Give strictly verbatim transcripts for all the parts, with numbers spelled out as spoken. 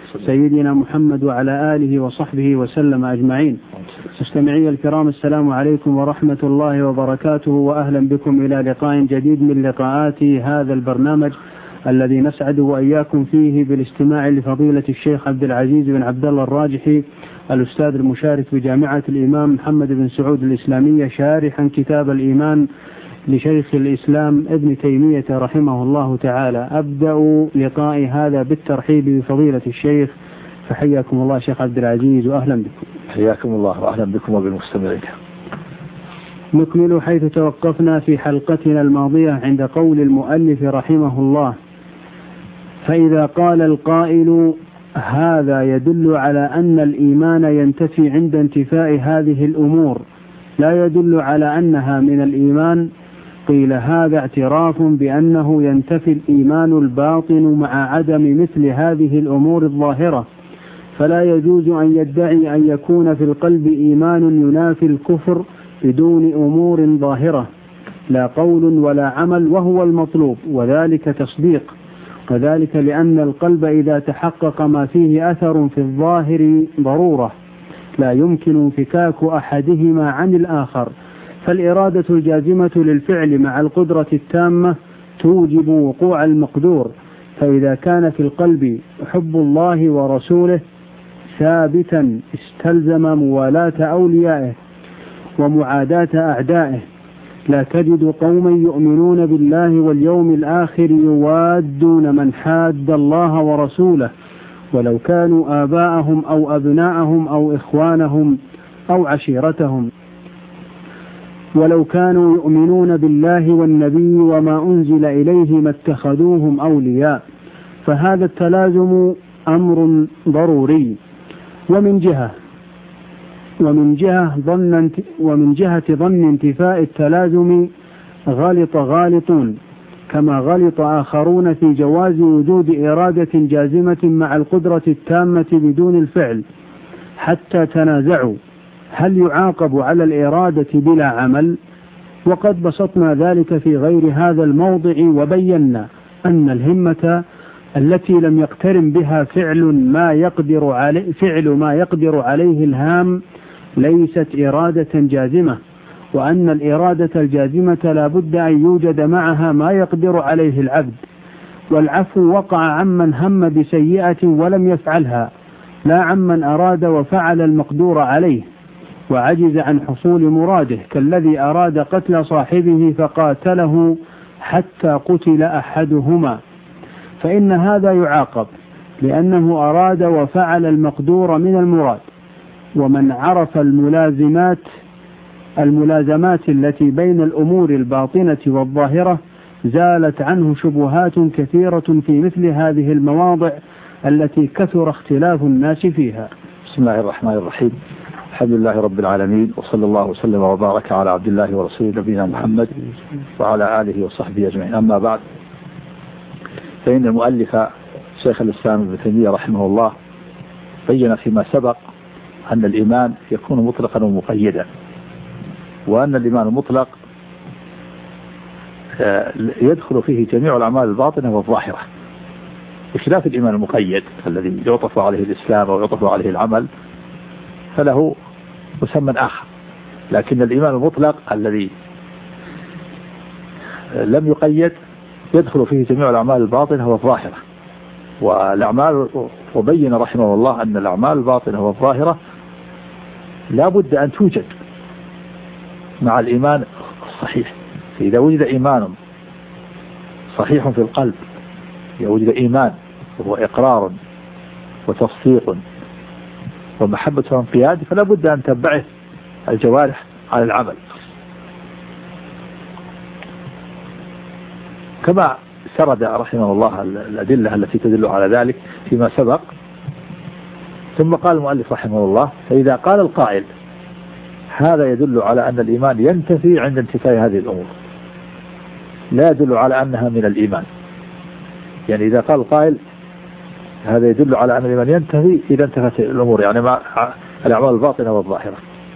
سيدنا محمد وعلى آله وصحبه وسلم أجمعين. مستمعي الكرام، السلام عليكم ورحمة الله وبركاته، وأهلا بكم إلى لقاء جديد من لقاءات هذا البرنامج الذي نسعد وإياكم فيه بالاستماع لفضيلة الشيخ عبد العزيز بن عبد الله الراجحي الأستاذ المشارك بجامعة الإمام محمد بن سعود الإسلامية، شارحا كتاب الإيمان لشيخ الإسلام ابن تيمية رحمه الله تعالى. أبدأ لقائي هذا بالترحيب بفضيلة الشيخ، فحياكم الله شيخ عبد العزيز وأهلا بكم. حياكم الله وأهلا بكم وبالمستمعين. نكمل حيث توقفنا في حلقتنا الماضية عند قول المؤلف رحمه الله: فإذا قال القائل هذا يدل على أن الإيمان ينتفي عند انتفاء هذه الأمور، لا يدل على أنها من الإيمان، قيل هذا اعتراف بأنه ينتفي الإيمان الباطن مع عدم مثل هذه الأمور الظاهرة، فلا يجوز أن يدعي أن يكون في القلب إيمان ينافي الكفر بدون أمور ظاهرة، لا قول ولا عمل وهو المطلوب، وذلك تصديق، وذلك لأن القلب إذا تحقق ما فيه أثر في الظاهر ضرورة لا يمكن انفكاك أحدهما عن الآخر، فالإرادة الجازمة للفعل مع القدرة التامة توجب وقوع المقدور، فإذا كان في القلب حب الله ورسوله ثابتا استلزم موالاة أوليائه ومعاداة أعدائه. لا تجد قوما يؤمنون بالله واليوم الآخر يوادون من حاد الله ورسوله ولو كانوا آباءهم أو أبناءهم أو إخوانهم أو عشيرتهم، ولو كانوا يؤمنون بالله والنبي وما أنزل إليه ما اتخذوهم أولياء، فهذا التلازم أمر ضروري. ومن جهة ومن جهة ظن ومن جهة ظن انتفاء التلازم غلط غالطون، كما غلط آخرون في جواز وجود إرادة جازمة مع القدرة التامة بدون الفعل، حتى تنازعوا هل يعاقب على الإرادة بلا عمل؟ وقد بسطنا ذلك في غير هذا الموضع، وبينا أن الهمة التي لم يقترن بها فعل ما يقدر عليه فعل ما يقدر عليه الهام ليست إرادة جازمة، وأن الإرادة الجازمة لا بد أن يوجد معها ما يقدر عليه العبد، والعفو وقع عمن هم بسيئة ولم يفعلها، لا عمن أراد وفعل المقدور عليه وعجز عن حصول مراده، كالذي أراد قتل صاحبه فقاتله حتى قتل أحدهما، فإن هذا يعاقب لأنه أراد وفعل المقدور من المراد. ومن عرف الملازمات الملازمات التي بين الأمور الباطنة والظاهرة زالت عنه شبهات كثيرة في مثل هذه المواضع التي كثر اختلاف الناس فيها. بسم الله الرحمن الرحيم، الحمد لله رب العالمين، وصلى الله وسلم وبارك على عبد الله ورسوله نبينا محمد وعلى آله وصحبه أجمعين. أما بعد، فإن المؤلف شيخ الإسلام ابن تيمية رحمه الله بين فيما سبق أن الإيمان يكون مطلقا ومقيدا، وأن الإيمان المطلق يدخل فيه جميع الأعمال الباطنة والظاهرة، بخلاف الإيمان المقيد الذي يعطف عليه الإسلام ويعطف عليه العمل فله مسمى آخر. لكن الإيمان المطلق الذي لم يقيد يدخل فيه جميع الأعمال الباطنة والظاهرة، والأعمال وبين رحمه الله أن الأعمال الباطنة والظاهرة لا بد أن توجد مع الإيمان الصحيح. فإذا وجد إيمان صحيح في القلب، إذا وجد إيمان وهو إقرار وتصديق ومحبة وانقياد، فلا بد أن تنبعث الجوارح على العمل، كما سرد رحمه الله الأدلة التي تدل على ذلك فيما سبق. ثم قال المؤلف رحمه الله: فإذا قال القائل هذا يدل على أن الإيمان ينتفي عند انتفاء هذه الأمور، لا يدل على أنها من الإيمان. يعني إذا قال القائل هذا يدل على أن الإيمان ينتفي إذا انتفت الأمور، يعني مع الأعمال الباطنة والظاهرة،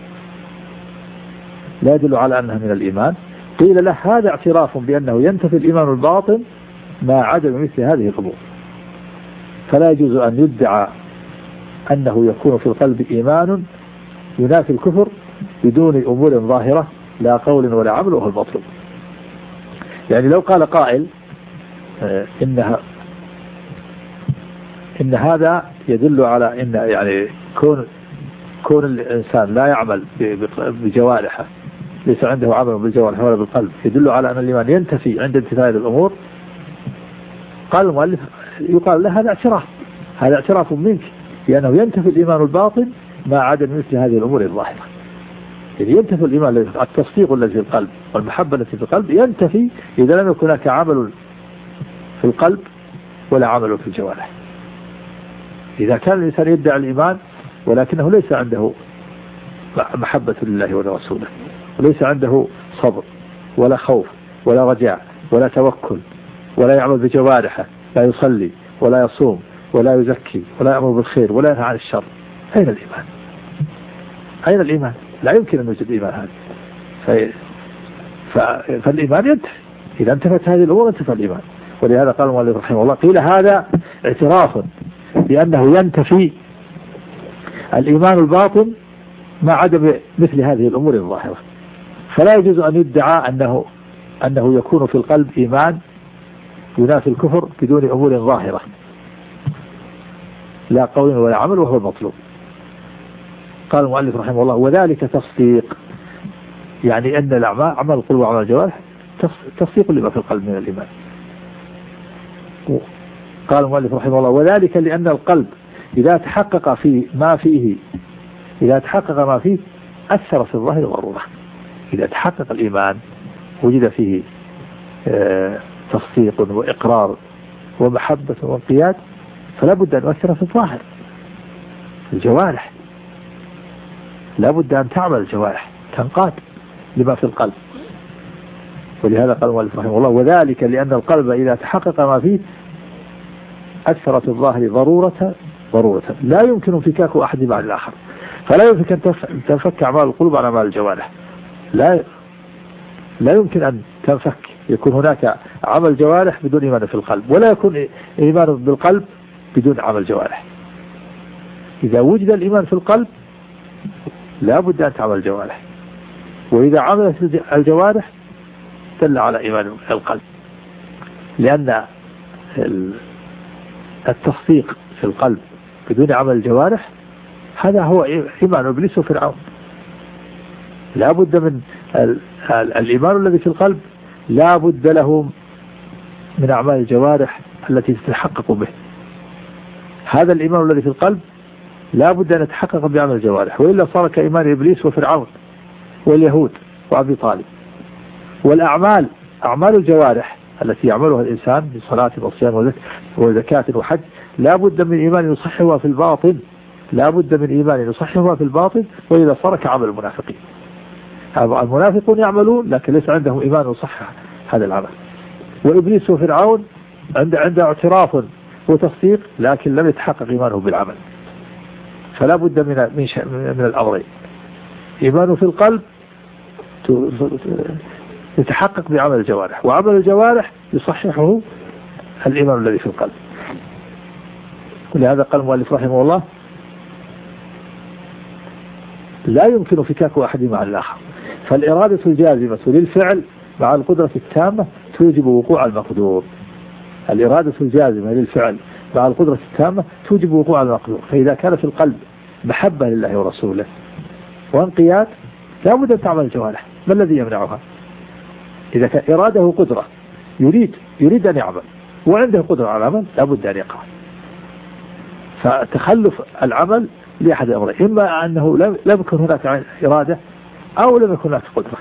لا يدل على أنها من الإيمان، قيل له هذا اعتراف بأنه ينتفي الإيمان الباطن مع عدم مثل هذه الأمور، فلا يجوز أن يدعى أنه يكون في القلب إيمان ينافي الكفر بدون أمور ظاهرة لا قول ولا عمل وهو المطلوب. يعني لو قال قائل إنها إن هذا يدل على إن يعني كون كون الإنسان لا يعمل بجوارحه، ليس عنده عمل بالجوارح ولا بالقلب، يدل على أن الإيمان ينتفي عند انتفاء الأمور. قال المؤلف يقال له هذا اعتراف، هذا اعتراف منك لأنه ينتفي الإيمان الباطن مع عدم مثل هذه الأمور الظاهرة. يعني ينتفي الإيمان، التصديق الذي في القلب والمحبة التي في القلب ينتفي إذا لم يكن هناك عمل في القلب ولا عمل في الجوارح. إذا كان الإنسان يدعي الإيمان ولكنه ليس عنده محبة لله ولرسوله، وليس عنده صبر ولا خوف ولا رجاء ولا توكل، ولا يعمل بجوارحه، لا يصلي ولا يصوم ولا يزكي ولا يأمر بالخير ولا ينهى عن الشر، أين الإيمان؟ أين الإيمان؟ لا يمكن أن يوجد إيمان هذا. ف... فالإيمان ينتهي، إذا انتفت هذه الأمور انتفى الإيمان. ولهذا قال المؤلف رحمه الله قيل هذا اعتراف بأنه ينتفي الإيمان الباطن مع عدم مثل هذه الأمور الظاهرة، فلا يجوز أن يدعى أنه أنه يكون في القلب إيمان ينافي الكفر بدون أمور ظاهرة لا قول ولا عمل وهو المطلوب. قال المؤلف رحمه الله وذلك تصديق، يعني أن الأعمال عمل القلوب وعمل الجوارح تصديق لما في القلب من الإيمان. قال المؤلف رحمه الله وذلك لأن القلب إذا تحقق في ما فيه إذا تحقق ما فيه أثر في الظاهر ضرورة. إذا تحقق الإيمان وجد فيه تصديق وإقرار ومحبة وانقياد، فلا بد أن يؤثر في الظاهر. الجوارح لا بد أن تعمل الجوارح تنقاد لما في القلب. ولهذا قال المؤلف رحمه الله وذلك لأن القلب إذا تحقق ما فيه أثر في الظاهر ضرورة ضرورة لا يمكن انفكاك أحد بعد الآخر. فلا يمكن أن تنفك أعمال القلوب عن أعمال الجوارح، لا لا يمكن أن تنفك. يكون هناك عمل جوارح بدون إيمان في القلب، ولا يكون إيمان بالقلب بدون عمل جوارح. إذا وجد الإيمان في القلب لا بد أن تعمل الجوارح، وإذا عملت الجوارح دل على إيمان القلب، لأن التصديق في القلب بدون عمل الجوارح هذا هو إيمان إبليس وفرعون. لا بد من الإيمان الذي في القلب لا بد له من أعمال الجوارح التي تتحقق به. هذا الإيمان الذي في القلب لا بد أن يتحقق بعمل الجوارح، وإلا صار كإيمان إبليس وفرعون واليهود وأبي طالب. والأعمال أعمال الجوارح التي يعملها الإنسان بصلاة وصيام وزكاة وحج لا بد من إيمان يصححها في الباطن، لا بد من إيمان يصححها في الباطن، وإذا صار كعمل المنافقين. المنافقون يعملون لكن ليس عندهم إيمان يصحح هذا العمل. وإبليس وفرعون عند عنده اعتراف وتصديق لكن لم يتحقق إيمانه بالعمل. فلا بد من من, من الأمرين، إيمانه في القلب يتحقق بعمل الجوارح، وعمل الجوارح يصححه الإيمان الذي في القلب. ولهذا قال المؤلف رحمه الله لا يمكن فكاك أحد مع الآخر، فالإرادة الجازمة للفعل مع القدرة التامة توجب وقوع المقدور. الإرادة الجازمة للفعل مع القدرة التامة توجب وقوع المقدور. فإذا كان في القلب محبة لله ورسوله وانقياد لا بد أن تعمل الجوارح. ما الذي يمنعها؟ إذا كان إراده قدرة يريد يريد أن يعمل وعنده قدرة على العمل لا بد أن يقع. فتخلف العمل لأحد الأمرين، إما أنه لم يكن هناك إرادة أو لم يكن هناك قدرة.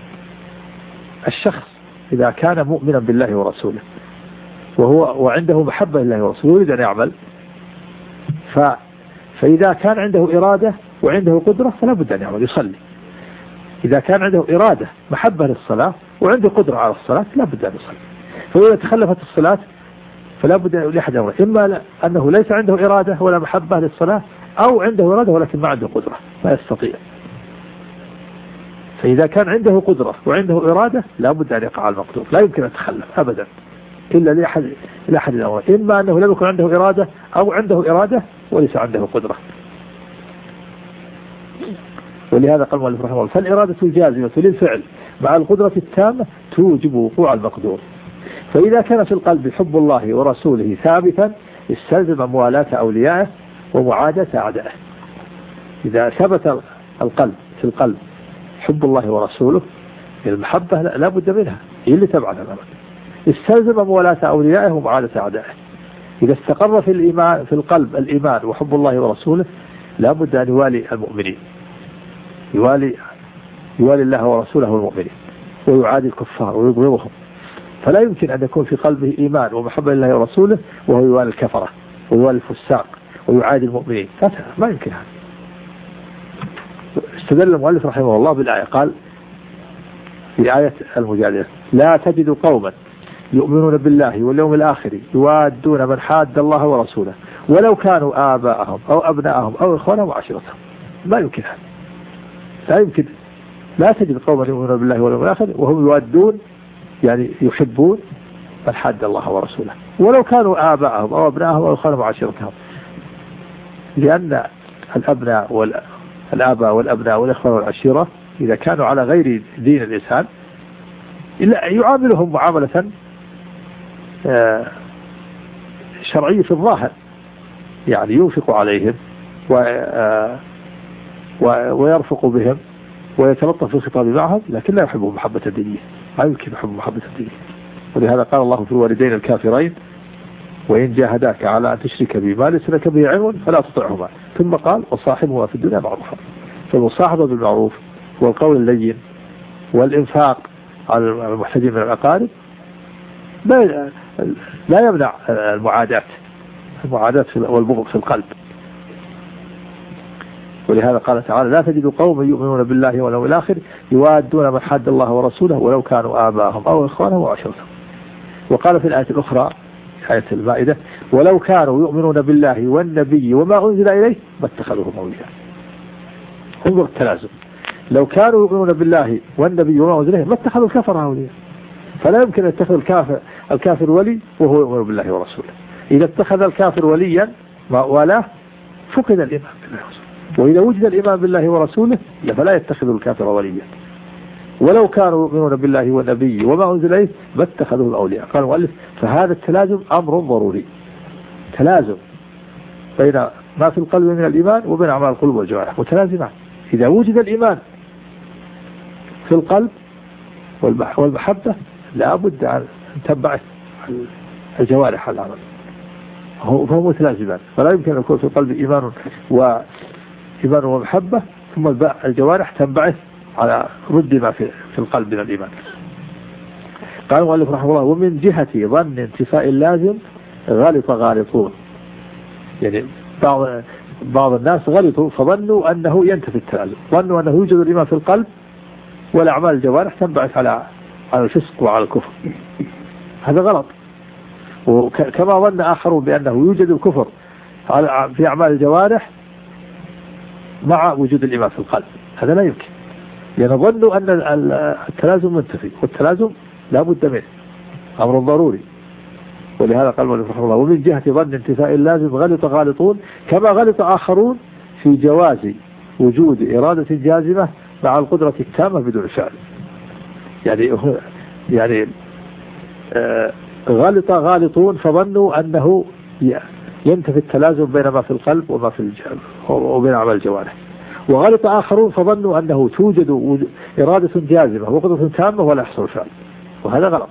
الشخص إذا كان مؤمنا بالله ورسوله وهو وعنده محبة لله ورسوله يريد أن يعمل، ف فإذا كان عنده إرادة وعنده قدرة فلا بد أن يعمل يصلي. إذا كان عنده إرادة محبة للصلاة وعنده قدرة على الصلاة لا بد أن يصلي. فإذا تخلفت الصلاة فلا بد لأحد أمرين، إما أنه ليس عنده إرادة ولا محبة للصلاة أو عنده إرادة ولكن ما عنده قدرة ما يستطيع. فإذا كان عنده قدرة وعنده إرادة لا بد أن يقع المقدور، لا يمكن أن يتخلف أبدا. إلا لأحد لأحد الأمرين، إما أنه لم يكن عنده إرادة أو عنده إرادة وليس عنده قدرة. ولهذا قال المؤلف رحمه الله فالإرادة الجازمة للفعل مع القدرة التامة توجب وقوع المقدور. فإذا كان في القلب حب الله ورسوله ثابتا استلزم موالاة أوليائه ومعاداة أعدائه. إذا ثبت القلب في القلب حب الله ورسوله المحبة لا بد منها، هي اللي تبعث الأمر، استلزم موالاة أوليائه ومعاداة أعدائه. إذا استقر في الإيمان في القلب الإيمان وحب الله ورسوله لا بد أن يوالي المؤمنين، يوالي يوالي الله ورسوله والمؤمنين، ويعادي الكفار ويبغضهم. فلا يمكن أن يكون في قلبه إيمان ومحبة لله ورسوله وهو يوالي الكفرة ويوالي الفساق ويعادي المؤمنين، ما يمكن هذا. استدل المؤلف رحمه الله بالآية، قال في آية المجادلة لا تجد قوما يؤمنون بالله واليوم الآخر يوادون من حاد الله ورسوله ولو كانوا آباءهم أو أبناءهم أو إخوانهم وعشيرتهم. ما يمكن هذا، لا يمكن. لا تجد قوما يؤمنون بالله واليوم الآخر وهم يوادون يعني يحبون من حاد الله ورسوله ولو كانوا آباءهم أو أبناءهم أو إخوانهم وعشيرتهم، لأن الأبناء والآباء والأبناء والإخوان والعشيرة إذا كانوا على غير دين الإنسان يعاملهم معاملة شرعية في الظاهر، يعني ينفق عليهم ويرفق بهم ويتلطف في الخطاب معهم، لكن لا يحبهم محبة الدينية، لا يمكن يحب محبة الدينية. ولهذا قال الله في الوالدين الكافرين وإن جاهداك على أن تشرك بي ما ليس لك به علم فلا تطعهما، ثم قال وصاحبهما في الدنيا معروفا. فالمصاحبة بالمعروف والقول اللين والإنفاق على المحتاجين من الأقارب لا يمنع المعاداة المعاداة والبغض في القلب. ولهذا قال تعالى لا تجد قوما يؤمنون بالله واليوم الآخر يوادون من حاد الله ورسوله ولو كانوا آباءهم أو إخوانهم وعشيرتهم. وقال في الآية الأخرى آية المائدة ولو كانوا يؤمنون بالله والنبي وما أنزل إليه ما اتخذوهم أولياء. انظر التلازم، لو كانوا يؤمنون بالله والنبي وما أنزل إليه ما اتخذوا الكفر أولياء. فلا يمكن أن يتخذ الكافر الكافر ولي وهو يؤمن بالله ورسوله. إذا اتخذ الكافر وليا ما والاه فقد الإيمان بالله ورسوله، وإذا وجد الإيمان بالله ورسوله فلا يتخذ الكافر وليا. ولو كانوا يؤمنون بالله والنبي وما أنزل إليه ما اتخذوه الأولياء. قال المؤلف فهذا التلازم أمر ضروري، تلازم بين ما في القلب من الإيمان وبين أعمال القلوب والجوارح متلازمان. إذا وجد الإيمان في القلب والمحبة لا بد أن تنبعث الجوارح على العمل، فهو متلازمان. فلا يمكن أن يكون في القلب إيمان وإيمان ومحبة ثم الجوارح تنبعث على رد ما في في القلب من الإيمان. قال المؤلف رحمه الله ومن جهة ظن انتفاء اللازم غلط غالطون، يعني بعض بعض الناس غلطوا فظنوا أنه ينتفي التلازم، ظنوا أنه يوجد الإيمان في القلب والأعمال الجوارح تنبعث على على الفسق وعلى الكفر. هذا غلط. وكما ظن آخرون بأنه يوجد الكفر في أعمال الجوارح مع وجود الإيمان في القلب، هذا لا يمكن، لأن ظنوا أن التلازم منتفي، والتلازم لا بد منه أمر ضروري. ولهذا قال المؤلف رحمه الله ومن جهة ظن انتفاء اللازم غلط غالطون كما غلط آخرون في جواز وجود إرادة جازمة مع القدرة التامة بدون فعل. يعني يعني آه غلط غالطون فظنوا أنه ينتفي التلازم بين ما في القلب وما في الجهل وبين أعمال الجوارح. وغلط آخرون فظنوا أنه توجد إرادة جازمة وقدرة تامة ولا يحصل فعل، وهذا غلط.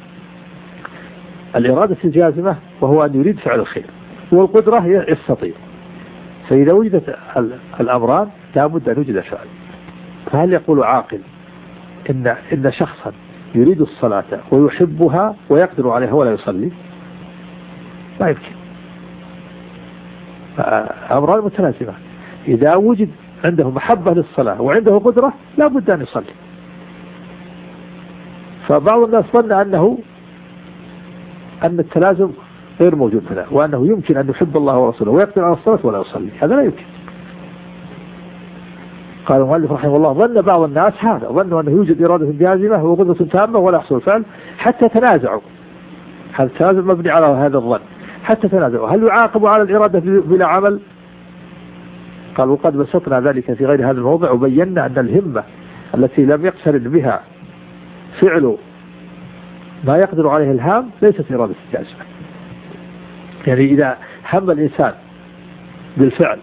الإرادة الجازمة وهو أن يريد فعل الخير، والقدرة يستطيع. فإذا وجدت الأمران لا بد أن يوجد فعل. فهل يقول عاقل إن إن شخصا يريد الصلاة ويحبها ويقدر عليها ولا يصلي؟ لا يمكن. أمران متلازمة. إذا وجد عنده محبة للصلاة وعنده قدرة لا بد أن يصلي. فبعض الناس ظن أنه أن التلازم غير موجود هنا، وأنه يمكن أن يحب الله ورسوله ويقدر على الصلاة ولا يصلي، هذا لا يمكن. قال المؤلف رحمه الله ظن بعض الناس هذا، ظنوا أنه يوجد إرادة جازمة وقدرة تامة ولا يحصل فعل، حتى تنازعوا هذا التنازع مبني على هذا الظن حتى تنازعوا. هل يعاقب على الإرادة بلا عمل؟ قال وقد بسطنا ذلك في غير هذا الموضع وبينا أن الهمة التي لم يقترن بها فعل ما يقدر عليه الهام ليست إرادة جازمة. يعني إذا هم الإنسان بالفعل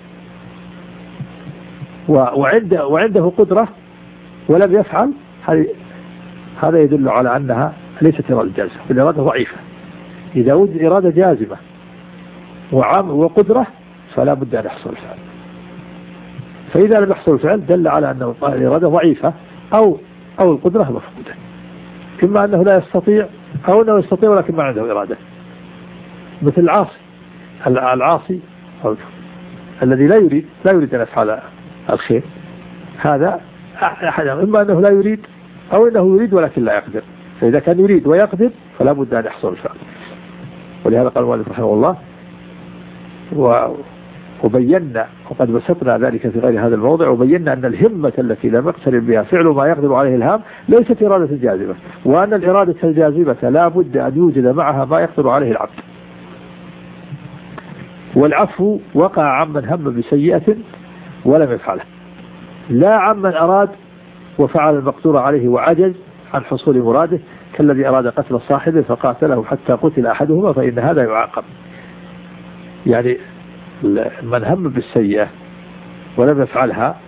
وعنده, وعنده قدرة ولم يفعل، هذا يدل على أنها ليست إرادة جازمة، الإرادة ضعيفة. إذا وجد إرادة جازمة وعام وقدرة فلا بد أن يحصل الفعل، فإذا لم يحصل الفعل دل على أن الإرادة ضعيفة أو أو القدرة مفقودة، إما أنه لا يستطيع أو أنه يستطيع ولكن ما عنده إرادة. مثل العاصي العاصي الذي لا يريد لا يريد أن يفعل الخير، هذا أحد إما أنه لا يريد أو أنه يريد ولكن لا يقدر. فإذا كان يريد ويقدر فلا بد أن يحصل الفعل. ولهذا قال المؤلف رحمه الله وبينا وقد بسطنا ذلك في غير هذا الموضع وبينا أن الهمة التي لم يقترن بها فعل ما يقدر عليه الهام ليست إرادة جازمة، وأن الإرادة الجازمة لا بد أن يوجد معها ما يقدر عليه العبد. والعفو وقع عمن هم بسيئة ولم يفعله، لا عمن أراد وفعل المقدور عليه وعجز عن حصول مراده، كالذي أراد قتل صاحبه فقاتله حتى قتل أحدهما فإن هذا يعاقب. يعني من هم بالسيئة ولم يفعلها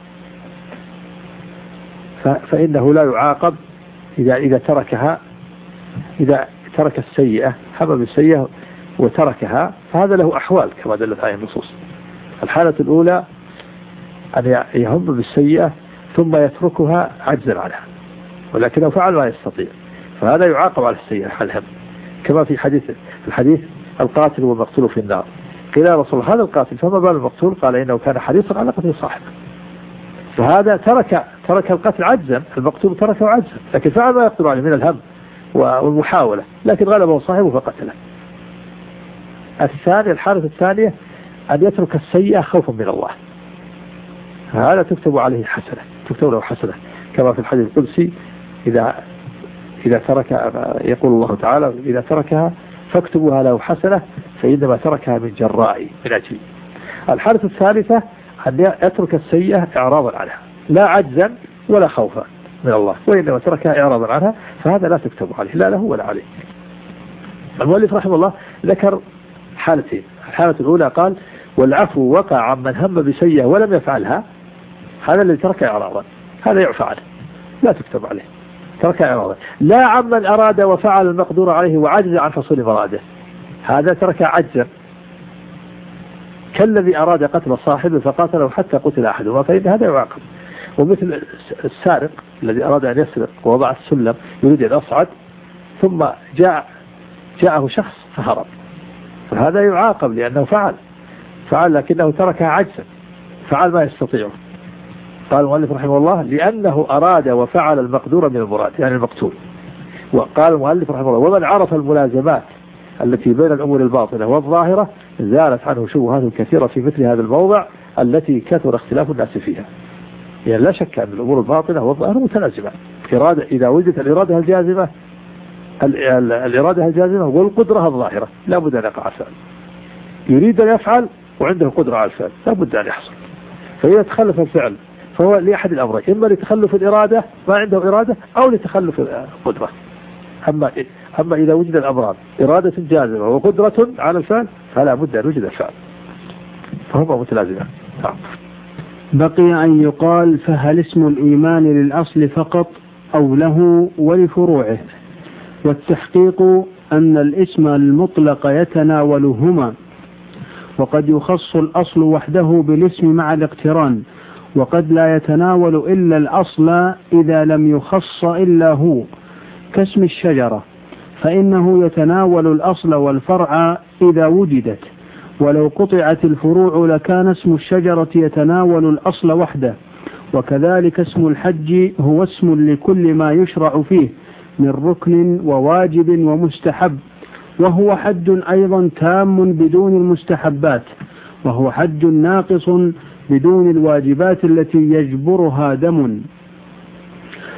فإنه لا يعاقب إذا إذا تركها، إذا ترك السيئة، هم بالسيئة وتركها، فهذا له أحوال كما دلت عليه النصوص. الحالة الأولى أن يهم بالسيئة ثم يتركها عجزا عنها ولكنه فعل ما يستطيع، فهذا يعاقب على السيئة حال هم، كما في حديث في الحديث القاتل والمقتول في النار. قيل يا رسول الله هذا القاتل فما بال المقتول؟ قال إنه كان حريصا على قتل صاحبه. فهذا ترك ترك القتل عجزا، المقتول تركه عجزا لكن فعل ما يقدر عليه من الهم والمحاولة، لكن غلبه صاحبه فقتله. الثاني الحالة الثانية أن يترك السيئة خوفا من الله، هذا تكتب عليه حسنة، تكتب له حسنة كما في الحديث القدسي إذا إذا ترك، يقول الله تعالى إذا تركها فاكتبوها له حسنة فإنما تركها من جراء من أجلي. الحالة الثالثة أن يترك السيئة إعراضا عنها، لا عجزا ولا خوفا من الله، وإنما تركها إعراضا عنها، فهذا لا تكتب عليه لا له ولا عليه. المؤلف رحمه الله ذكر حالتين. الحالة الأولى قال والعفو وقع عمن هم بسيئة ولم يفعلها، هذا الذي ترك إعراضا هذا يعفى عنه لا تكتب عليه، ترك إعراضا. لا عمن أراد وفعل المقدور عليه وعجز عن حصول مراده، هذا ترك عجزا، كالذي أراد قتل صاحبه فقاتله حتى قتل أحدهما فإن هذا يعاقب. ومثل السارق الذي أراد أن يسرق ووضع السلم يريد أن يصعد ثم جاء جاءه شخص فهرب، فهذا يعاقب لأنه فعل فعل لكنه تركها عجزا، فعل ما يستطيعه. قال المؤلف رحمه الله لأنه أراد وفعل المقدور من المراد يعني المقتول. وقال المؤلف رحمه الله ومن عرف الملازمات التي بين الأمور الباطنة والظاهرة زالت عنه شبهات كثيرة في مثل هذا الموضع التي كثر اختلاف الناس فيها. يعني لا شك أن الأمور الباطنة والظاهرة متلازمة، إرادة إذا وجدت الإرادة الجازمة الإرادة الجازمة والقدرة الظاهرة لا بد أن يقع الفعل، يريد أن يفعل وعنده قدرة على الفعل لا بد أن يحصل. فإذا تخلف الفعل فهو لأحد الأمرين، إما لتخلف الإرادة ما عنده إرادة أو لتخلف القدرة. أما أما إذا وجد الأمران إرادة جازمة وقدرة على الفعل فلا بد أن يوجد الفعل، فهما متلازمان. بقي أن يقال فهل اسم الإيمان للأصل فقط أو له ولفروعه؟ والتحقيق أن الاسم المطلق يتناولهما، وقد يخص الأصل وحده بالاسم مع الاقتران، وقد لا يتناول إلا الأصل إذا لم يخص إلا هو، كاسم الشجرة فإنه يتناول الأصل والفرع إذا وجدت، ولو قطعت الفروع لكان اسم الشجرة يتناول الأصل وحده. وكذلك اسم الحج هو اسم لكل ما يشرع فيه من ركن وواجب ومستحب، وهو حج أيضا تام بدون المستحبات، وهو حج ناقص بدون الواجبات التي يجبرها دم.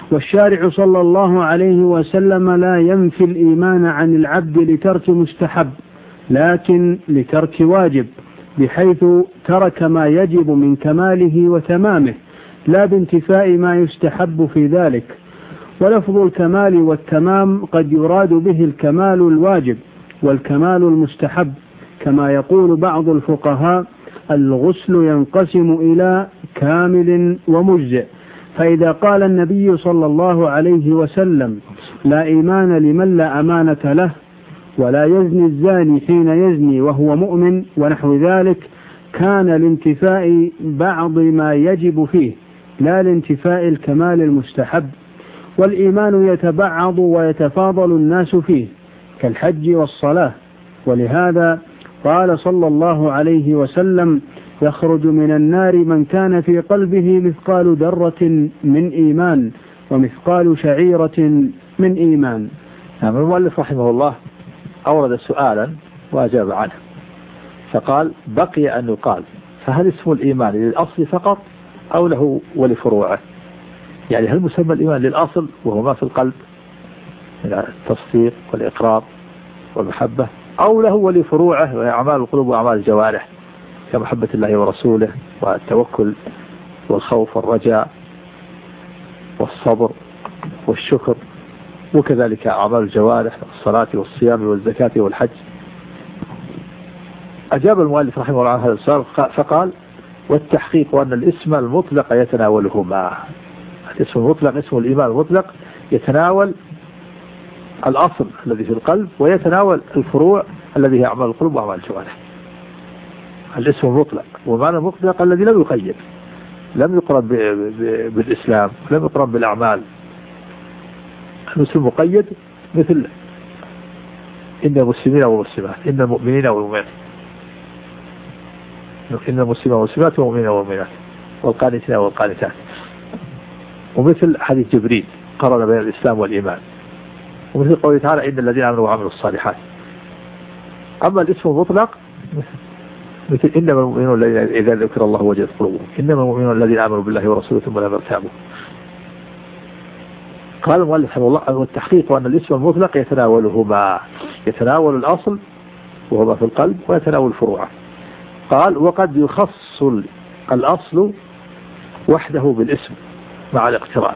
والشارع صلى الله عليه وسلم لا ينفي الإيمان عن العبد لترك مستحب لكن لترك واجب، بحيث ترك ما يجب من كماله وتمامه لا بانتفاء ما يستحب في ذلك. ولفظ الكمال والتمام قد يراد به الكمال الواجب والكمال المستحب، كما يقول بعض الفقهاء الغسل ينقسم إلى كامل ومجزئ. فإذا قال النبي صلى الله عليه وسلم لا إيمان لمن لا أمانة له، ولا يزني الزاني حين يزني وهو مؤمن ونحو ذلك، كان لانتفاء بعض ما يجب فيه لا لانتفاء الكمال المستحب. والإيمان يتبعض ويتفاضل الناس فيه كالحج والصلاة، ولهذا قال صلى الله عليه وسلم يخرج من النار من كان في قلبه مثقال ذرة من إيمان ومثقال شعيرة من إيمان. نعم. المؤلف رحمه الله أورد سؤالا وأجاب عنه، فقال بقي أن يقال فهل اسم الإيمان للأصل فقط أو له ولفروعه؟ يعني هل مسمى الإيمان للأصل وهو ما في القلب من التصديق والإقرار والمحبة، أو له ولفروعه وهي أعمال القلوب وأعمال الجوارح كمحبة الله ورسوله والتوكل والخوف والرجاء والصبر والشكر، وكذلك أعمال الجوارح الصلاة والصيام والزكاة والحج؟ أجاب المؤلف رحمه الله عن هذا السؤال فقال والتحقيق أن الاسم المطلق يتناولهما. الاسم المطلق اسم الإيمان المطلق يتناول الأصل الذي في القلب ويتناول الفروع الذي هي أعمال القلوب وأعمال الجوارح. الاسم المطلق ومعنى المطلق الذي لم يقيد، لم يقرن بالإسلام، لم يقرن بالأعمال. الاسم مقيد مثل إن المسلمين والمسلمات، إن المؤمنين والمؤمنات، إن المسلمين والمسلمات والمؤمنين والمؤمنات، والقانتين والقانتات. ومثل حديث جبريل قرن بين الإسلام والإيمان. ومثل قوله تعالى إن الذين آمنوا وعملوا الصالحات. أما الاسم المطلق مثل إنما المؤمنون الذين إذا ذكر الله وجلت قلوبهم، إنما المؤمنون الذين آمنوا بالله ورسوله ثم لم يرتابوا. قال المؤلف رحمه الله والتحقيق أن الاسم المطلق يتناولهما، يتناول الأصل وهو ما في القلب ويتناول الفروع. قال وقد يخص الأصل وحده بالاسم مع الاقتران،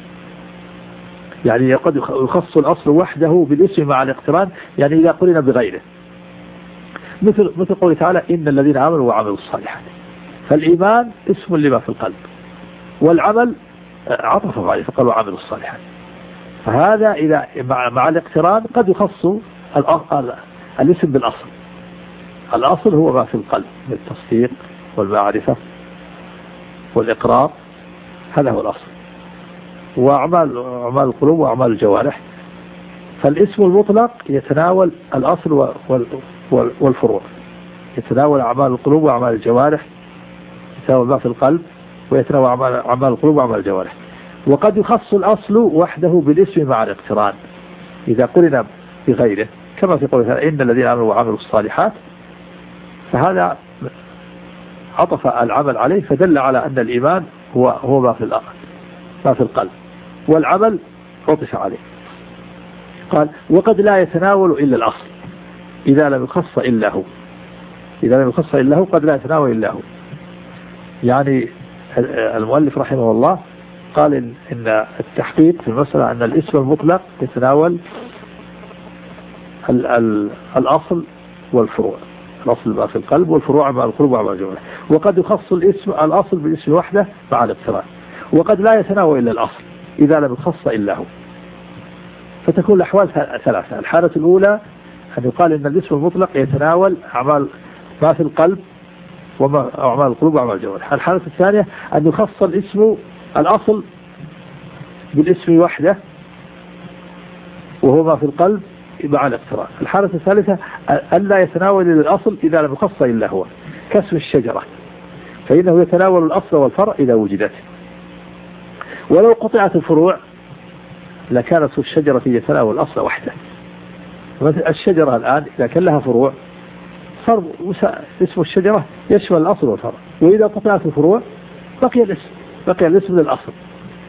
يعني قد يخص الأصل وحده بالاسم مع الاقتران، يعني إذا قرن بغيره، مثل مثل قوله تعالى إن الذين آمنوا وعملوا الصالحات. فالإيمان اسم لما في القلب، والعمل عطف عليه فقالوا وعملوا الصالحات. فهذا إذا مع, مع الاقتران قد يخص الاسم بالأصل. الأصل هو ما في القلب من التصديق والمعرفة والإقرار، هذا هو الأصل، وأعمال أعمال القلوب وأعمال الجوارح. فالاسم المطلق يتناول الأصل والفروع، يتناول أعمال القلوب وأعمال الجوارح، يتناول ما في القلب ويتناول أعمال القلوب وأعمال الجوارح. وقد يخص الأصل وحده بالاسم مع الاقتران إذا قرن بغيره، كما في قوله إن الذين آمنوا وعملوا الصالحات، فهذا عطف العمل عليه فدل على أن الإيمان هو هو ما في ما في القلب، والعمل عطف عليه. قال وقد لا يتناول إلا الأصل إذا لم يخص إلا هو، إذا لم يخص إلا هو قد لا يتناول إلا هو. يعني المؤلف رحمه الله قال إن, إن التحقيق في المسألة أن الاسم المطلق يتناول ال ال الأصل والفروع، الأصل ما في القلب والفروع مع القلوب ومع الجوارح. وقد يخص الاسم الأصل بالاسم وحده مع الاقتران، وقد لا يتناول إلا الأصل إذا لم يخص إلا هو. فتكون الأحوال ثلاثة. الحالة الأولى أن يقال إن الاسم المطلق يتناول أعمال ما في القلب وأعمال القلوب وأعمال الجوارح. الحالة الثانية أن يخص الاسم الأصل بالاسم وحده وهو ما في القلب مع الاقتران. الحالة الثالثة أن لا يتناول الأصل إذا لم يخص إلا هو، كاسم الشجرة، فإنه يتناول الأصل والفرع إذا وجدت. ولو قطعت الفروع لكان اسم الشجرة يتناول الأصل وحده. مثل الشجرة الآن إذا كان لها فروع صار اسم الشجرة يشمل الأصل والفرع، وإذا قطعت الفروع بقي الاسم، بقي الاسم للأصل.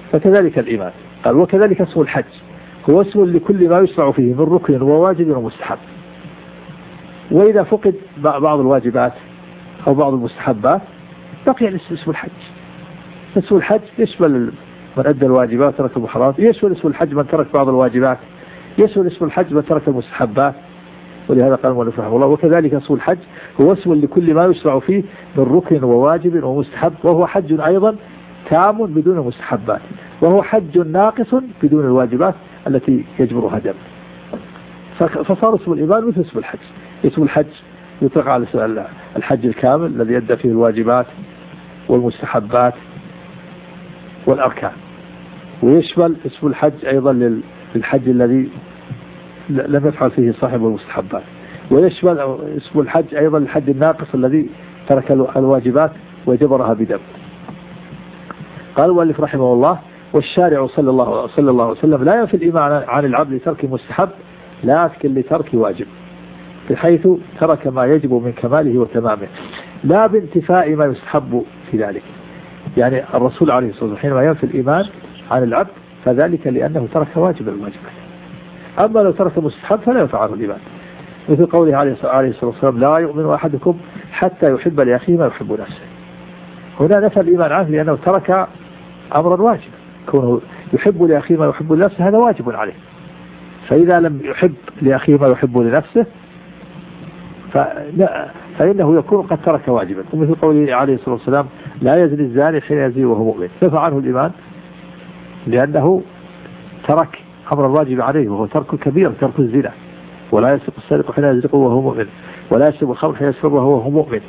فكذلك الإيمان. قال وكذلك اسم الحج هو اسم لكل ما يشرع فيه من ركن وواجب ومستحب. وإذا فقد بعض الواجبات أو بعض المستحبات بقي اسم الحج. اسم الحج يشمل من أدى الواجبات وترك المحرمات، يشمل اسم الحج من ترك بعض الواجبات، يشمل اسم الحج من ترك المستحبات. ولهذا قال المؤلف رحمه الله وكذلك اسم الحج هو اسم لكل ما يشرع فيه من ركن وواجب ومستحب، وهو حج أيضا تام بدون المستحبات، وهو حج ناقص بدون الواجبات التي يجبرها دم. فصار اسم الإيمان مثل اسم الحج. اسم الحج يطلق على الحج الكامل الذي يدى فيه الواجبات والمستحبات والأركان، ويشمل اسم الحج أيضا للحج الذي لم يفعل فيه صاحب المستحبات، ويشمل اسم الحج أيضا الحج الناقص الذي ترك الواجبات وجبرها بدم. قال المؤلف رحمه الله والشارع صلى الله صلى الله عليه وسلم لا ينفي الإيمان عن العبد لترك مستحب لكن لترك واجب، بحيث ترك ما يجب من كماله وتمامه لا بانتفاء ما يستحب في ذلك. يعني الرسول عليه الصلاة والسلام حينما ينفي الإيمان عن العبد فذلك لأنه ترك واجب الواجبات، أما لو ترك مستحب فلا يفعله الإيمان، مثل قوله عليه الصلاة والسلام لا يؤمن أحدكم حتى يحب لأخيه ما يحب نفسه. هنا نفى الإيمان عنه لأنه ترك أمرا واجبا، كونه يحب لأخيه ما يحب لنفسه هذا واجب عليه، فإذا لم يحب لأخيه ما يحب لنفسه فإنه يكون قد ترك واجبا. ومثل قوله عليه الصلاة والسلام لا يزني الزاني حين يزني وهو مؤمن، نفى عنه الإيمان لأنه ترك أمر الواجب عليه وهو ترك كبير، ترك الزنا. ولا يسرق السارق حين يسرق وهو مؤمن، ولا يشرب الخمر حين يشرب وهو مؤمن.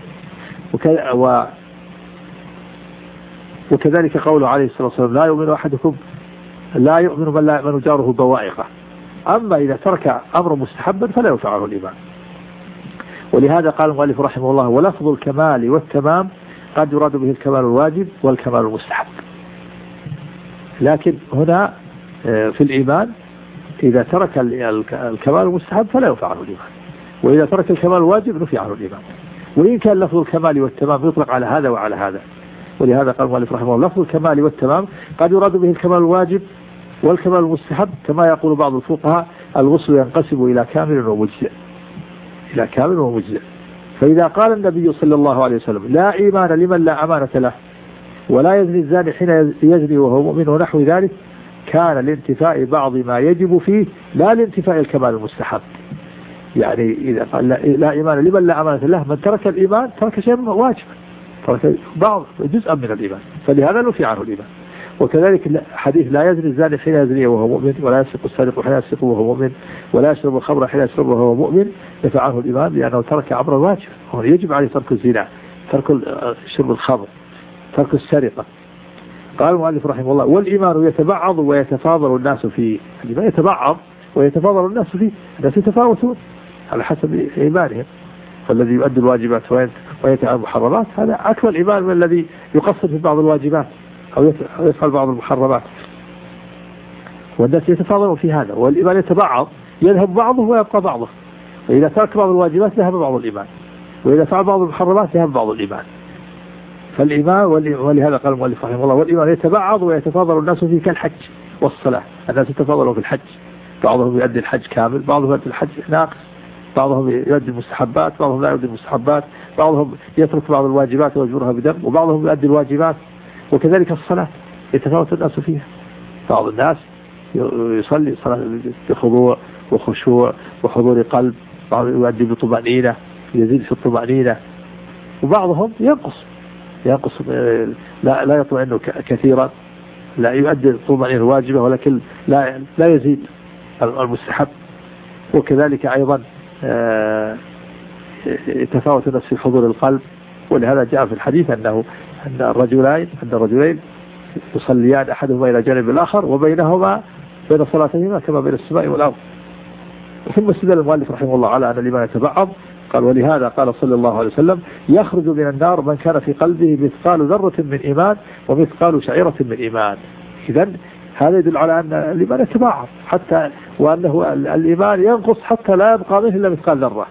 وكذلك قوله عليه الصلاة والسلام لا يؤمن أحدكم لا يؤمن من لا يؤمن جاره بوائقه. أما إذا ترك أمر مستحبا فلا يفعله الإيمان. ولهذا قال المؤلف رحمه الله ولفظ الكمال والتمام قد يراد به الكمال الواجب والكمال المستحب. لكن هنا في الإيمان إذا ترك الكمال المستحب فلا يفعله الإيمان، وإذا ترك الكمال الواجب نفي عنه الإيمان. وإن كان لفظ الكمال والتمام يطلق على هذا وعلى هذا. ولهذا قال المؤلف رحمه الله لفظ الكمال والتمام قد يراد به الكمال الواجب والكمال المستحب، كما يقول بعض الفقهاء الغسل ينقسم إلى كامل ومجزئ، إلى كامل ومجزئ. فإذا قال النبي صلى الله عليه وسلم لا إيمان لمن لا أمانة له ولا يزني الزاني حين يزني وهو مؤمن ونحو ذلك، كان لانتفاء بعض ما يجب فيه لا لانتفاء الكمال المستحب. يعني إذا قال لا إيمان لمن لا أمانة له، من ترك الإيمان ترك شيء واجب، ترك بعض جزءا من الإيمان، فلهذا نفي عنه الإيمان. وكذلك حديث لا يزني الزاني حين يزني وهو مؤمن، ولا يسرق السارق حين يسرق وهو مؤمن، ولا يشرب الخمر حين يشرب وهو مؤمن، نفى عنه الإيمان لأنه ترك أمر واجب، هو يجب عليه ترك الزنا، ترك شرب الخمر، ترك السرقة. قال المؤلف رحمه الله والإيمان يتبعض ويتفاضل الناس فيه. الإيمان يتبعض ويتفاضل الناس فيه، الناس يتفاوتون على حسب إيمانهم، فالذي يؤدي الواجبات ويتعب المحرمات هذا أكمل إيمان من الذي يقصر في بعض الواجبات أو يفعل بعض المحرمات. والناس يتفاضلون في هذا، والإيمان يتبعض يذهب بعضه ويبقى بعضه، وإذا ترك بعض الواجبات ذهب بعض الإيمان، وإذا فعل بعض المحرمات ذهب بعض الإيمان. فالإيمان ولهذا قال المؤلف رحمه الله والإيمان يتبعض ويتفاضل الناس فيه كالحج والصلاة. الناس يتفاضلوا في الحج، بعضهم يؤدي الحج كامل، بعضهم يؤدي الحج ناقص، بعضهم يؤدي المستحبات، بعضهم لا يؤدي المستحبات، بعضهم يترك بعض الواجبات ويجبرها بدم، وبعضهم يؤدي الواجبات. وكذلك الصلاة يتفاوت الناس فيها، بعض الناس يصلي صلاة بخضوع وخشوع وحضور قلب، بعضهم يؤدي بطمأنينة يزيد في الطمأنينة، وبعضهم ينقص ينقص لا لا يطمئن كثيرا، لا يؤدي الطمأنينة الواجبة ولكن لا لا يزيد المستحب. وكذلك أيضا يتفاوت الناس في حضور القلب. ولهذا جاء في الحديث أنه أن الرجلين أن الرجلين يصليان أحدهما إلى جانب الآخر وبينهما بين صلاتهما كما بين السماء والأرض. ثم استدل المؤلف رحمه الله على أن الإيمان يتبعض، قال ولهذا قال صلى الله عليه وسلم يخرج من النار من كان في قلبه مثقال ذرة من إيمان ومثقال شعيرة من إيمان. إذن هذا يدل على أن الإيمان يتبعض، حتى وأنه الإيمان ينقص حتى لا يبقى منه إلا مثقال ذرة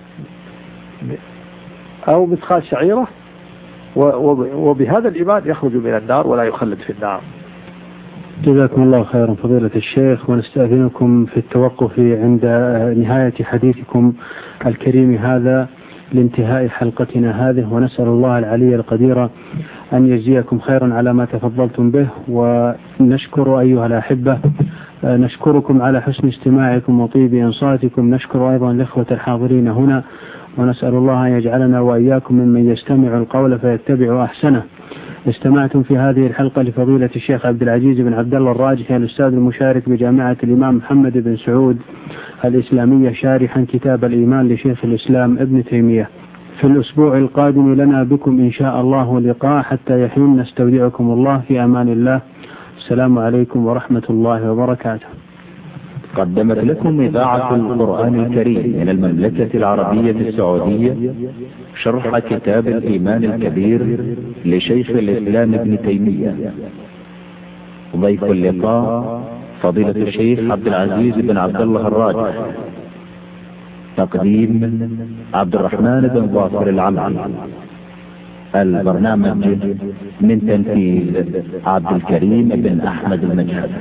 أو مثقال شعيرة، وبهذا الإيمان يخرج من النار ولا يخلد في النار. جزاكم الله خيرا فضيلة الشيخ، ونستأذنكم في التوقف عند نهاية حديثكم الكريم هذا لانتهاء حلقتنا هذه، ونسأل الله العلي القدير أن يجزيكم خيرا على ما تفضلتم به. ونشكر أيها الأحبة، نشكركم على حسن استماعكم وطيب إنصاتكم. نشكر أيضا الإخوة الحاضرين هنا، ونسأل الله أن يجعلنا وإياكم ممن يستمع القول فيتبع أحسنه. استمعتم في هذه الحلقة لفضيلة الشيخ عبد العزيز بن عبد الله الراجحي الأستاذ المشارك بجامعة الإمام محمد بن سعود الإسلامية شارحا كتاب الإيمان لشيخ الإسلام ابن تيمية. في الأسبوع القادم لنا بكم إن شاء الله لقاء، حتى يحين نستودعكم الله في أمان الله. السلام عليكم ورحمة الله وبركاته. قدمت لكم إذاعة القرآن الكريم من المملكة العربية السعودية شرح كتاب الإيمان الكبير لشيخ الإسلام ابن تيمية. ضيف اللقاء فضيلة الشيخ عبد العزيز بن عبد الله الراجحي. تقديم عبد الرحمن بن ظافر العمري. البرنامج من تنفيذ عبد الكريم بن أحمد المجهد.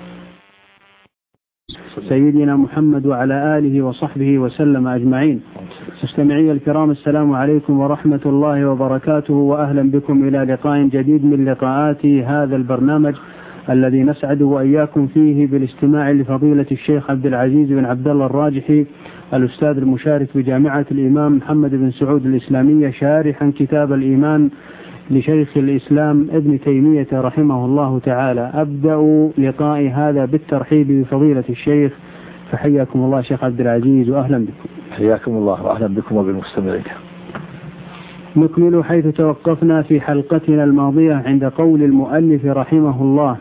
سيدنا محمد وعلى آله وصحبه وسلم أجمعين. مستمعي الكرام، السلام عليكم ورحمة الله وبركاته، وأهلا بكم إلى لقاء جديد من لقاءات هذا البرنامج الذي نسعد وإياكم فيه بالاستماع لفضيلة الشيخ عبد العزيز بن عبد الله الراجحي الأستاذ المشارك بجامعة الإمام محمد بن سعود الإسلامية شارحا كتاب الإيمان لشيخ الإسلام ابن تيمية رحمه الله تعالى. أبدأ لقائي هذا بالترحيب بفضيلة الشيخ، فحياكم الله شيخ عبد العزيز وأهلا بكم. حياكم الله وأهلا بكم وبالمستمعين. نكمل حيث توقفنا في حلقتنا الماضية عند قول المؤلف رحمه الله: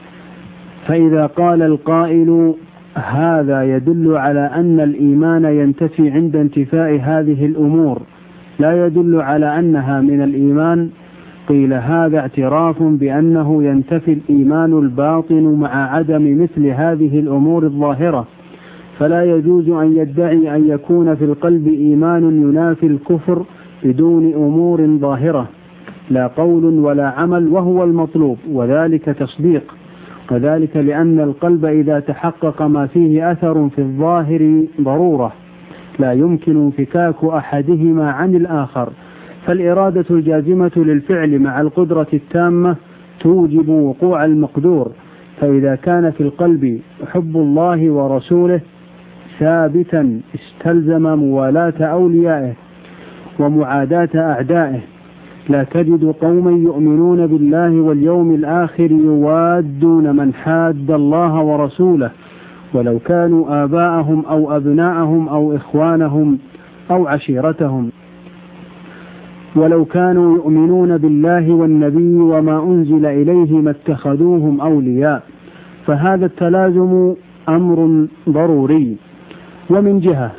فإذا قال القائل هذا يدل على أن الإيمان ينتفي عند انتفاء هذه الأمور، لا يدل على أنها من الإيمان، قيل هذا اعتراف بأنه ينتفي الإيمان الباطن مع عدم مثل هذه الأمور الظاهرة، فلا يجوز أن يدعي أن يكون في القلب إيمان ينافي الكفر بدون أمور ظاهرة، لا قول ولا عمل، وهو المطلوب، وذلك تصديق. وذلك لأن القلب إذا تحقق ما فيه أثر في الظاهر ضرورة لا يمكن انفكاك أحدهما عن الآخر، فالإرادة الجازمة للفعل مع القدرة التامة توجب وقوع المقدور. فإذا كان في القلب حب الله ورسوله ثابتا استلزم موالاة أوليائه ومعاداة أعدائه. لا تجد قوما يؤمنون بالله واليوم الآخر يوادون من حاد الله ورسوله ولو كانوا آباءهم أو أبناءهم أو إخوانهم أو عشيرتهم، ولو كانوا يؤمنون بالله والنبي وما أنزل إليه ما اتخذوهم أولياء. فهذا التلازم أمر ضروري. ومن جهة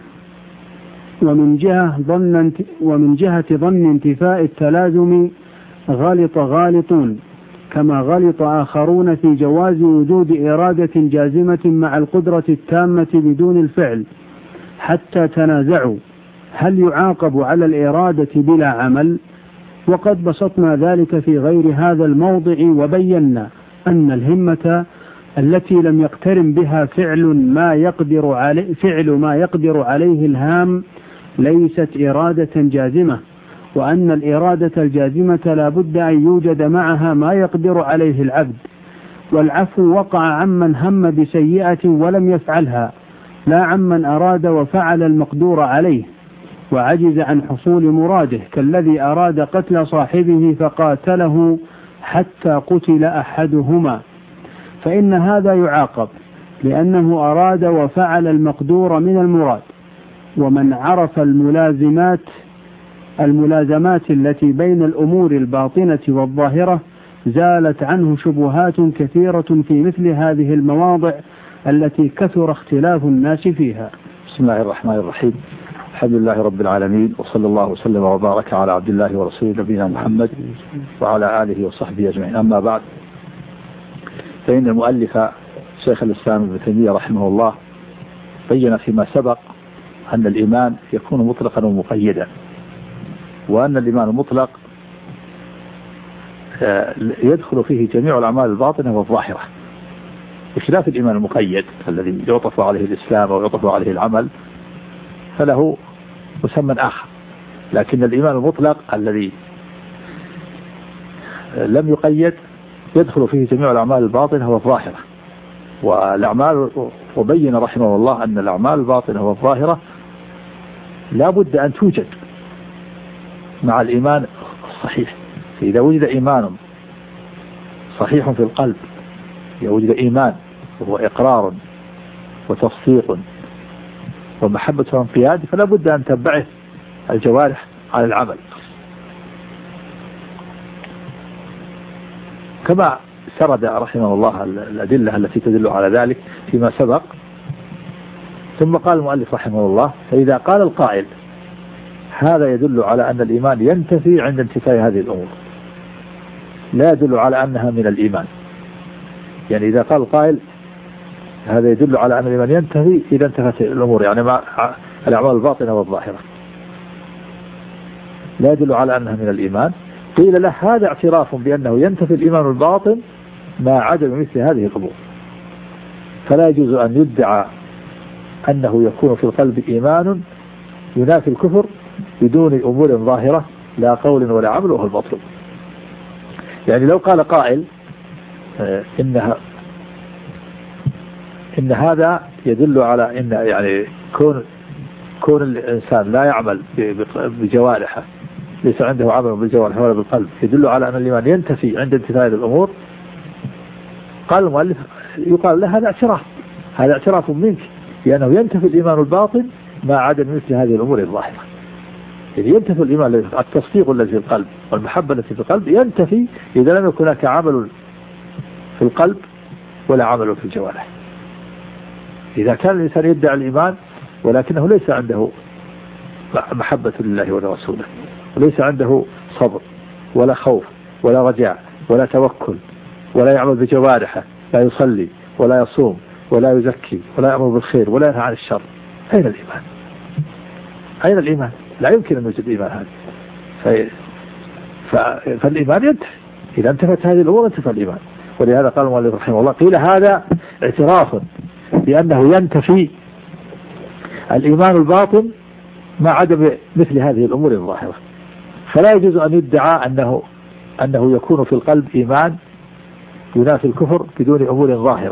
ومن جهة ظن ومن جهة ظن انتفاء التلازم غلط غالطون، كما غلط آخرون في جواز وجود إرادة جازمة مع القدرة التامة بدون الفعل، حتى تنازعوا هل يعاقب على الإرادة بلا عمل. وقد بسطنا ذلك في غير هذا الموضع، وبينا أن الهمة التي لم يقترن بها فعل ما يقدر عليه فعل ما يقدر عليه الهام ليست إرادة جازمة، وأن الإرادة الجازمة لا بد أن يوجد معها ما يقدر عليه العبد. والعفو وقع عمن هم بسيئة ولم يفعلها، لا عمن أراد وفعل المقدور عليه وعجز عن حصول مراده، كالذي أراد قتل صاحبه فقاتله حتى قتل أحدهما، فإن هذا يعاقب لأنه أراد وفعل المقدور من المراد. ومن عرف الملازمات الملازمات التي بين الأمور الباطنة والظاهرة زالت عنه شبهات كثيرة في مثل هذه المواضع التي كثر اختلاف الناس فيها. بسم الله الرحمن الرحيم. الحمد لله رب العالمين، وصلى الله وسلم وبارك على عبد الله ورسوله نبينا محمد وعلى آله وصحبه أجمعين. أما بعد، فإن المؤلف شيخ الإسلام ابن تيمية رحمه الله بين فيما سبق أن الإيمان يكون مطلقا ومقيدا، وأن الإيمان المطلق يدخل فيه جميع الأعمال الباطنة والظاهرة، بخلاف الإيمان المقيد الذي يعطف عليه الإسلام ويعطف عليه العمل فله مسمى آخر. لكن الإيمان المطلق الذي لم يقيد يدخل فيه جميع الأعمال الباطنة والظاهرة. والأعمال، وبين رحمه الله أن الأعمال الباطنة والظاهرة لا بد أن توجد مع الإيمان الصحيح. فإذا وجد إيمان صحيح في القلب، إذا وجد إيمان وهو إقرار وتصديق ومحبة وانقياد، فلا بد أن تنبعث الجوارح على العمل. كما سرد رحمه الله الأدلة التي تدل على ذلك فيما سبق. ثم قال المؤلف رحمه الله: فإذا قال القائل هذا يدل على أن الإيمان ينتفي عند انتفاء هذه الأمور، لا يدل على أنها من الإيمان. يعني إذا قال القائل هذا يدل على أن الإيمان ينتفي إذا انتفت الأمور، يعني مع الأعمال الباطنة والظاهرة، لا يدل على أنها من الإيمان. قيل له هذا اعتراف بأنه ينتفي الإيمان الباطن مع عدم مثل هذه الأمور، فلا يجوز أن يدعى أنه يكون في القلب إيمان ينافي الكفر بدون أمور ظاهرة لا قول ولا عمل، وهو المطلوب. يعني لو قال قائل إنها إن هذا يدل على إن يعني كون كون الإنسان لا يعمل بجوارحه، ليس عنده عمل بالجوارح ولا بالقلب، يدل على أن الإيمان ينتفي عند انتفاء الأمور، قال المؤلف يقال له هذا اعتراف، هذا اعتراف منك لأنه ينتفي الإيمان الباطن مع عدم مثل هذه الأمور الظاهرة. يعني ينتفي الإيمان، التصديق الذي في القلب والمحبة التي في القلب ينتفي إذا لم يكن هناك عمل في القلب ولا عمل في الجوارح. إذا كان الإنسان يدعي الإيمان ولكنه ليس عنده محبة لله ورسوله، وليس عنده صبر ولا خوف ولا رجاء ولا توكل، ولا يعمل بجوارحه، لا يصلي ولا يصوم ولا يزكي ولا يأمر بالخير ولا ينهى عن الشر، أين الإيمان؟ أين الإيمان؟ لا يمكن أن يوجد إيمان هذا. ف... فالإيمان ينتهي إذا انتفت هذه الأمور، انتفى الإيمان. ولهذا قال المؤلف رحمه الله: قيل هذا اعتراف بأنه ينتفي الإيمان الباطن مع عدم مثل هذه الأمور الظاهرة، فلا يجوز أن يدعى أنه أنه يكون في القلب إيمان ينافي الكفر بدون أمور ظاهرة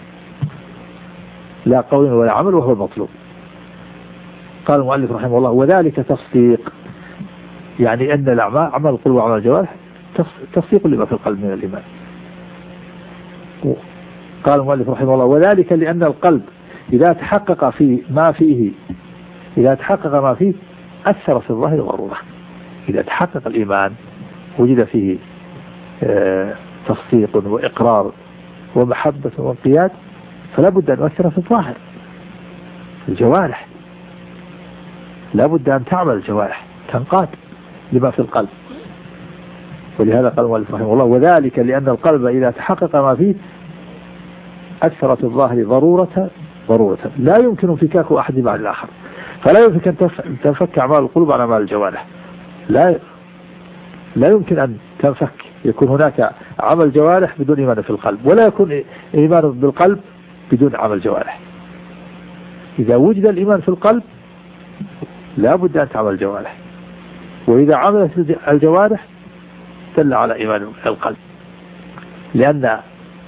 لا قول ولا عمل، وهو المطلوب. قال المؤلف رحمه الله: وذلك تصديق، يعني أن الأعمال عمل القلوب وعمل الجوارح تصديق لما في القلب من الإيمان. قال المؤلف رحمه الله: وذلك لأن القلب إذا تحقق في ما فيه إذا تحقق ما فيه أثر في الظاهر ضرورة. إذا تحقق الإيمان وجد فيه اه تصديق وإقرار ومحبة وانقياد، فلا بد أن يؤثر في الظاهر، الجوارح لا بد أن تعمل الجوارح تنقاد لما في القلب. ولهذا قال المؤلف رحمه الله: وذلك لأن القلب إذا تحقق ما فيه أثر في الظاهر ضرورة ضرورة لا يمكن انفكاك أحد بعد الآخر، فلا يمكن أن تنفك أعمال القلوب عن أعمال الجوارح، لا لا يمكن أن تنفك. يكون هناك عمل جوارح بدون إيمان في القلب، ولا يكون إيمان بالقلب بدون عمل جوارح. إذا وجد الإيمان في القلب لا بد أن تعمل الجوارح، وإذا عملت الجوارح دل على إيمان القلب، لأن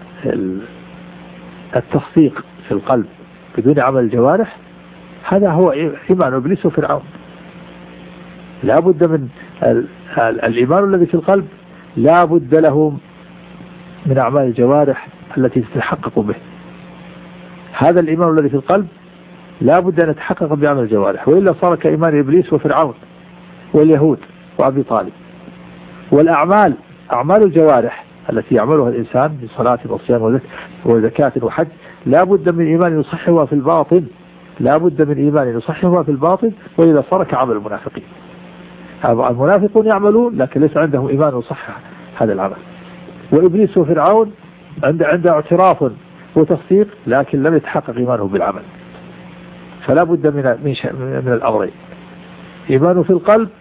التصديق في القلب بدون عمل الجوارح هذا هو إيمان إبليس وفرعون. لا بد من الإيمان الذي في القلب، لا بد له من أعمال الجوارح التي تتحقق به. هذا الإيمان الذي في القلب لا بد أن يتحقق بعمل الجوارح، وإلا صار كإيمان إبليس وفرعون واليهود وأبي طالب. والأعمال أعمال الجوارح التي يعملها الإنسان من صلاة وصيام وزكاة وحج لا بد من إيمان يصححها في الباطن، لا بد من إيمان يصححها في الباطن، وإذا صار كعمل المنافقين. المنافقون يعملون لكن ليس عندهم إيمان يصحح هذا العمل. وإبليس وفرعون عند عنده اعتراف وتصديق لكن لم يتحقق إيمانه بالعمل. فلا بد من من, من الأمرين: إيمانه في القلب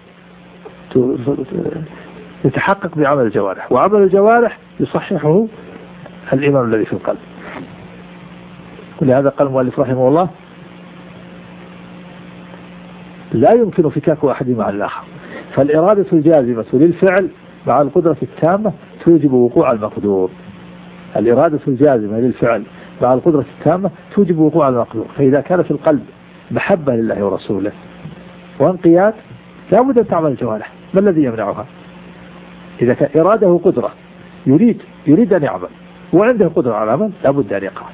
يتحقق بعمل الجوارح، وعمل الجوارح يصححه الإيمان الذي في القلب. ولهذا قال المؤلف رحمه الله لا يمكن فكاك أحد مع الآخر، فالإرادة الجازمة للفعل مع القدرة التامة توجب وقوع المقدور. الإرادة الجازمة للفعل مع القدرة التامة توجب وقوع المقدور. فإذا كان في القلب محبة لله ورسوله وانقياد لا بد أن تعمل الجوارح. ما الذي يمنعها؟ إذا كان إراده قدرة يريد يريد أن يعمل وعنده قدرة على العمل لا بد أن يقع.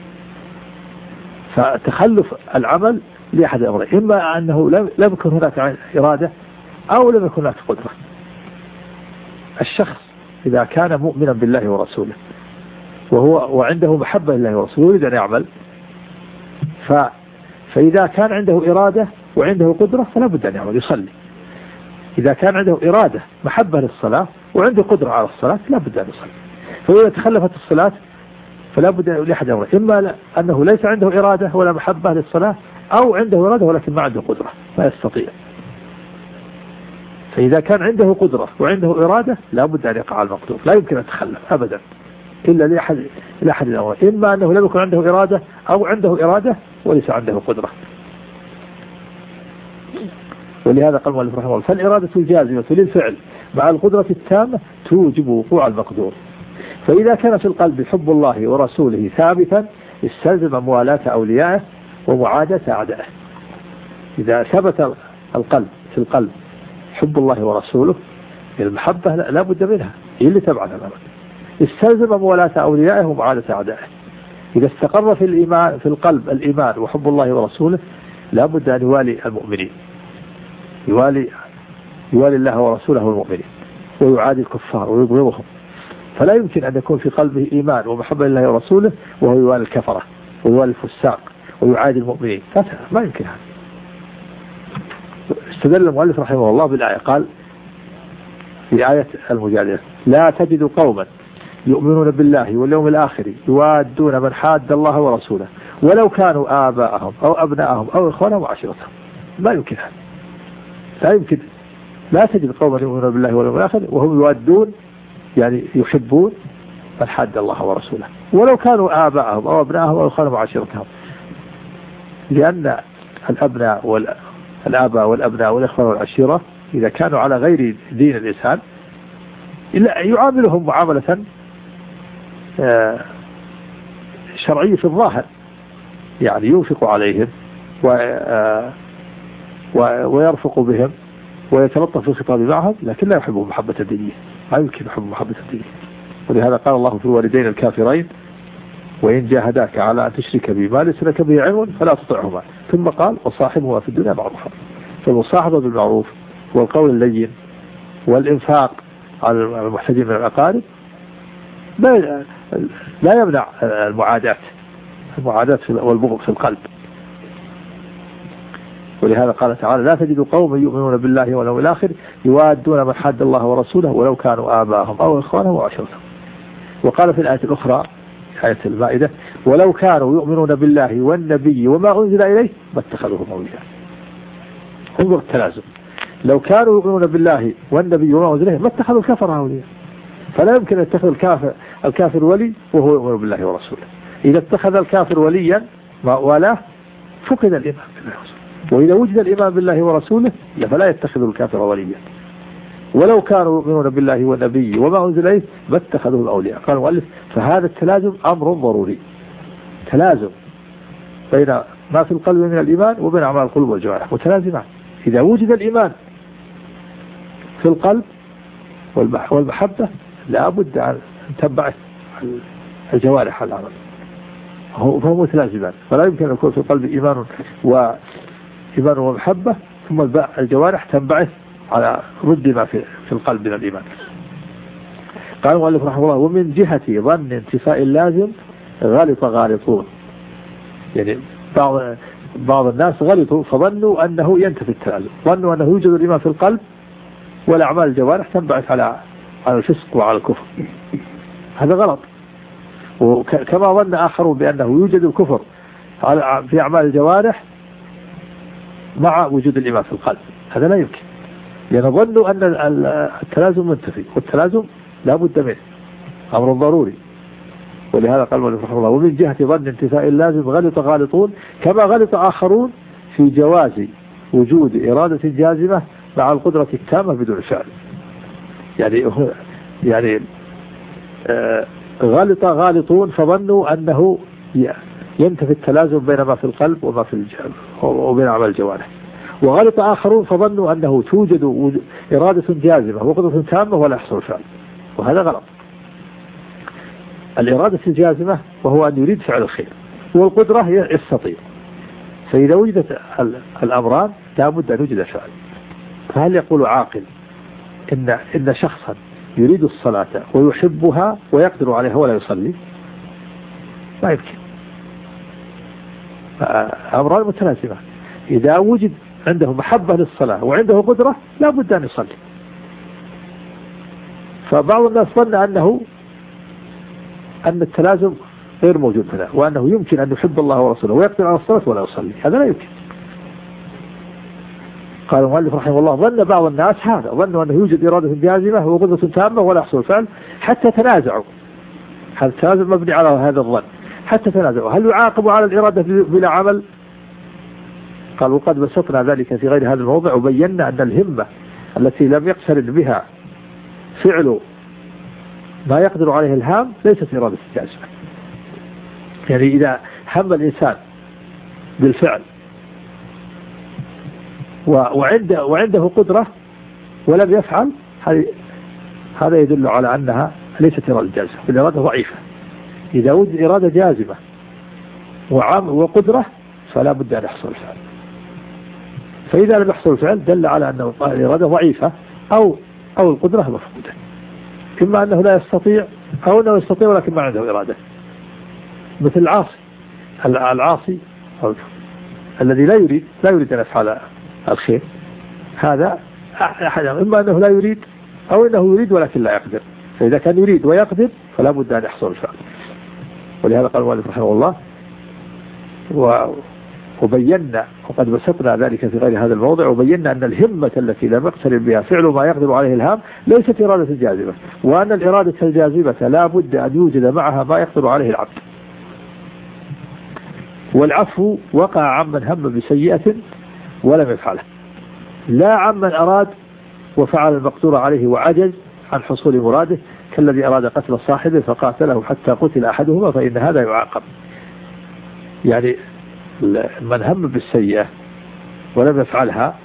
فتخلف العمل لأحد الأمرين، إما أنه لم يكن هناك إرادة أو لم يكن هناك قدرة. الشخص إذا كان مؤمنا بالله ورسوله وهو وعنده محبة لله ورسوله يريد أن يعمل، ف فإذا كان عنده إرادة وعنده قدرة فلا بد أن يعمل يصلي. إذا كان عنده إرادة محبة للصلاة وعنده قدرة على الصلاة لا بد أن يصلي. فإذا تخلفت الصلاة فلا بد لأحد أمرين، إما أنه ليس عنده إرادة ولا محبة للصلاة أو عنده إرادة ولكن ما عنده قدرة ما يستطيع. فإذا كان عنده قدرة وعنده إرادة لا بد أن يقع المقدور، لا يمكن أن يتخلف أبدا إلا لأحد لأحد الأمرين، إما أنه لم يكن عنده إرادة أو عنده إرادة وليس عنده قدرة. ولهذا قال المؤلف رحمه الله فالإرادة الجازمة للفعل مع القدرة التامة توجب وقوع المقدور. فإذا كان في القلب حب الله ورسوله ثابتا استلزم موالاه أوليائه ومعاداة أعدائه. إذا ثبت القلب في القلب حب الله ورسوله المحبة لا بد منها هي اللي تبعث الأمر، استلزم موالاه أوليائه ومعاداة أعدائه. إذا استقر في الإيمان في القلب الإيمان وحب الله ورسوله لا بد أن يوالي المؤمنين، يوالي يوالي الله ورسوله والمؤمنين ويعادي الكفار ويبغضهم. فلا يمكن أن يكون في قلبه إيمان ومحبة لله ورسوله وهو يوالي الكفرة ويوالي الفساق ويعادي المؤمنين، ما يمكن هذا. استدل المؤلف رحمه الله بالآية قال في آية المجادلة لا تجد قوما يؤمنون بالله واليوم الآخر يوادون من حاد الله ورسوله ولو كانوا آباءهم أو أبناءهم أو إخوانهم وعشيرتهم. ما يمكن هذا، لا يمكن. لا تجد قوما يؤمنون بالله واليوم الآخر وهم يوادون يعني يحبون من حاد الله ورسوله ولو كانوا آباءهم أو أبناءهم أو إخوانهم وعشيرتهم، لأن الأبناء والآباء والأبناء والإخوان والعشيرة إذا كانوا على غير دين الإنسان يعاملهم معاملة شرعية في الظاهر، يعني ينفق عليهم ويرفق بهم ويتلطف في الخطاب معهم، لكن لا يحبهم محبة الدينية، لا يمكن يحب محبة الدينية. ولهذا قال الله في الوالدين الكافرين وإن جاهداك على أن تشرك بي ما ليس لك به علم فلا تطعهما، ثم قال وصاحبهما في الدنيا معروفا. فالمصاحبة بالمعروف والقول اللين والإنفاق على المحتاجين من الأقارب لا يمنع المعاداة المعاداة والبغض في القلب. ولهذا قال تعالى لا تجد قوما يؤمنون بالله واليوم الآخر يوادون من حاد الله ورسوله ولو كانوا آباءهم أو إخوانهم وعشيرتهم. وقال في الآية الأخرى آية المائدة ولو كانوا يؤمنون بالله والنبي وما أنزل إليه ما اتخذوهم أولياء. انظر التلازم، لو كانوا يؤمنون بالله والنبي وما أنزل إليه ما اتخذوا الكفر أولياء. فلا يمكن أن يتخذ الكافر الكافر ولي وهو يؤمن بالله ورسوله. إذا اتخذ الكافر وليا ما والاه فقد الإيمان بالله ورسوله، وإذا وجد الإيمان بالله ورسوله فلا يتخذ الكافر وليا. ولو كانوا يؤمنون بالله والنبي وما أنزل إليه ما اتخذوه الأولياء. قال المؤلف فهذا التلازم أمر ضروري، تلازم بين ما في القلب من الإيمان وبين أعمال القلوب والجوارح متلازمان. إذا وجد الإيمان في القلب والمحبة لا بد أن تتبعه الجوارح على العمل، فهو متلازمان. فلا يمكن أن يكون في القلب إيمان وإيمان ومحبة ثم الجوارح تنبعث على ضد ما في في القلب من الإيمان. قال المؤلف رحمه الله ومن جهة ظن انتفاء اللازم غلط غالطون، يعني بعض بعض الناس غلطوا فظنوا أنه ينتفي التلازم، ظنوا أنه يوجد الإيمان في القلب والأعمال الجوارح تنبعث على على الفسق وعلى الكفر. هذا غلط. وكما ظن آخرون بأنه يوجد الكفر في أعمال الجوارح مع وجود الإيمان في القلب، هذا لا يمكن، لأن ظنوا أن التلازم منتفي، والتلازم لا بد منه أمر ضروري. ولهذا قال المؤلف رحمه الله ومن جهة ظن انتفاء اللازم غلط غالطون كما غلط آخرون في جواز وجود إرادة جازمة مع القدرة التامة بدون فعل. يعني يعني آه غلط غالطون فظنوا أنه ينتفي التلازم بين ما في القلب وما في الجهل وبين أعمال الجوارح، وغلط آخرون فظنوا أنه توجد إرادة جازمة وقدرة تامة ولا يحصل فعل، وهذا غلط. الإرادة الجازمة وهو أن يريد فعل الخير، والقدرة يستطيع، فإذا وجدت الأمران لا بد أن يوجد فعل. فهل يقول عاقل إن إن شخصا يريد الصلاة ويحبها ويقدر عليها ولا يصلي؟ ما يمكن. أمران متلازمة، إذا وجد عنده محبة للصلاة وعنده قدرة لا بد أن يصلي. فبعض الناس ظن أنه أن التلازم غير موجود هنا، وأنه يمكن أن يحب الله ورسوله ويقدر على الصلاة ولا يصلي، هذا لا يمكن. قال المؤلف رحمه الله ظن بعض الناس هذا، ظنوا أنه يوجد إرادة جازمة وقدرة تامة ولا يحصل فعل حتى تنازعوا. هذا التلازم مبني على هذا الظن، حتى تنازعوا هل يعاقب على الإرادة بلا عمل؟ قال وقد بسطنا ذلك في غير هذا الموضع وبينا أن الهمة التي لم يقترن بها فعل ما يقدر عليه الهام ليست إرادة جازمة. يعني إذا هم الإنسان بالفعل وعنده وعنده قدرة ولم يفعل، هذا يدل على أنها ليست إرادة جازمة، الإرادة ضعيفة. إذا وجد إرادة جازمة وعام وقدرة فلا بد أن يحصل الفعل، فإذا لم يحصل الفعل دل على أن الإرادة ضعيفة أو أو القدرة مفقودة، إما أنه لا يستطيع أو أنه يستطيع ولكن ما عنده إرادة. مثل العاصي العاصي الذي لا يريد لا يريد أن يفعل الخير، هذا أحد إما أنه لا يريد أو أنه يريد ولكن لا يقدر. فإذا كان يريد ويقدر فلا بد أن يحصل الفعل. ولهذا قال المؤلف رحمه الله وبينا وقد بسطنا ذلك في غير هذا الموضع وبينا أن الهمة التي لم يقترن بها فعل ما يقدر عليه الهام ليست إرادة جازمة، وأن الإرادة الجازمة لا بد أن يوجد معها ما يقدر عليه العبد. والعفو وقع عمن هم بسيئة ولم يفعله، لا عمن أراد وفعل المقدور عليه وعجز عن حصول مراده، كالذي أراد قتل صاحبه فقاتله حتى قتل أحدهما فإن هذا يعاقب. يعني من هم بالسيئة ولم يفعلها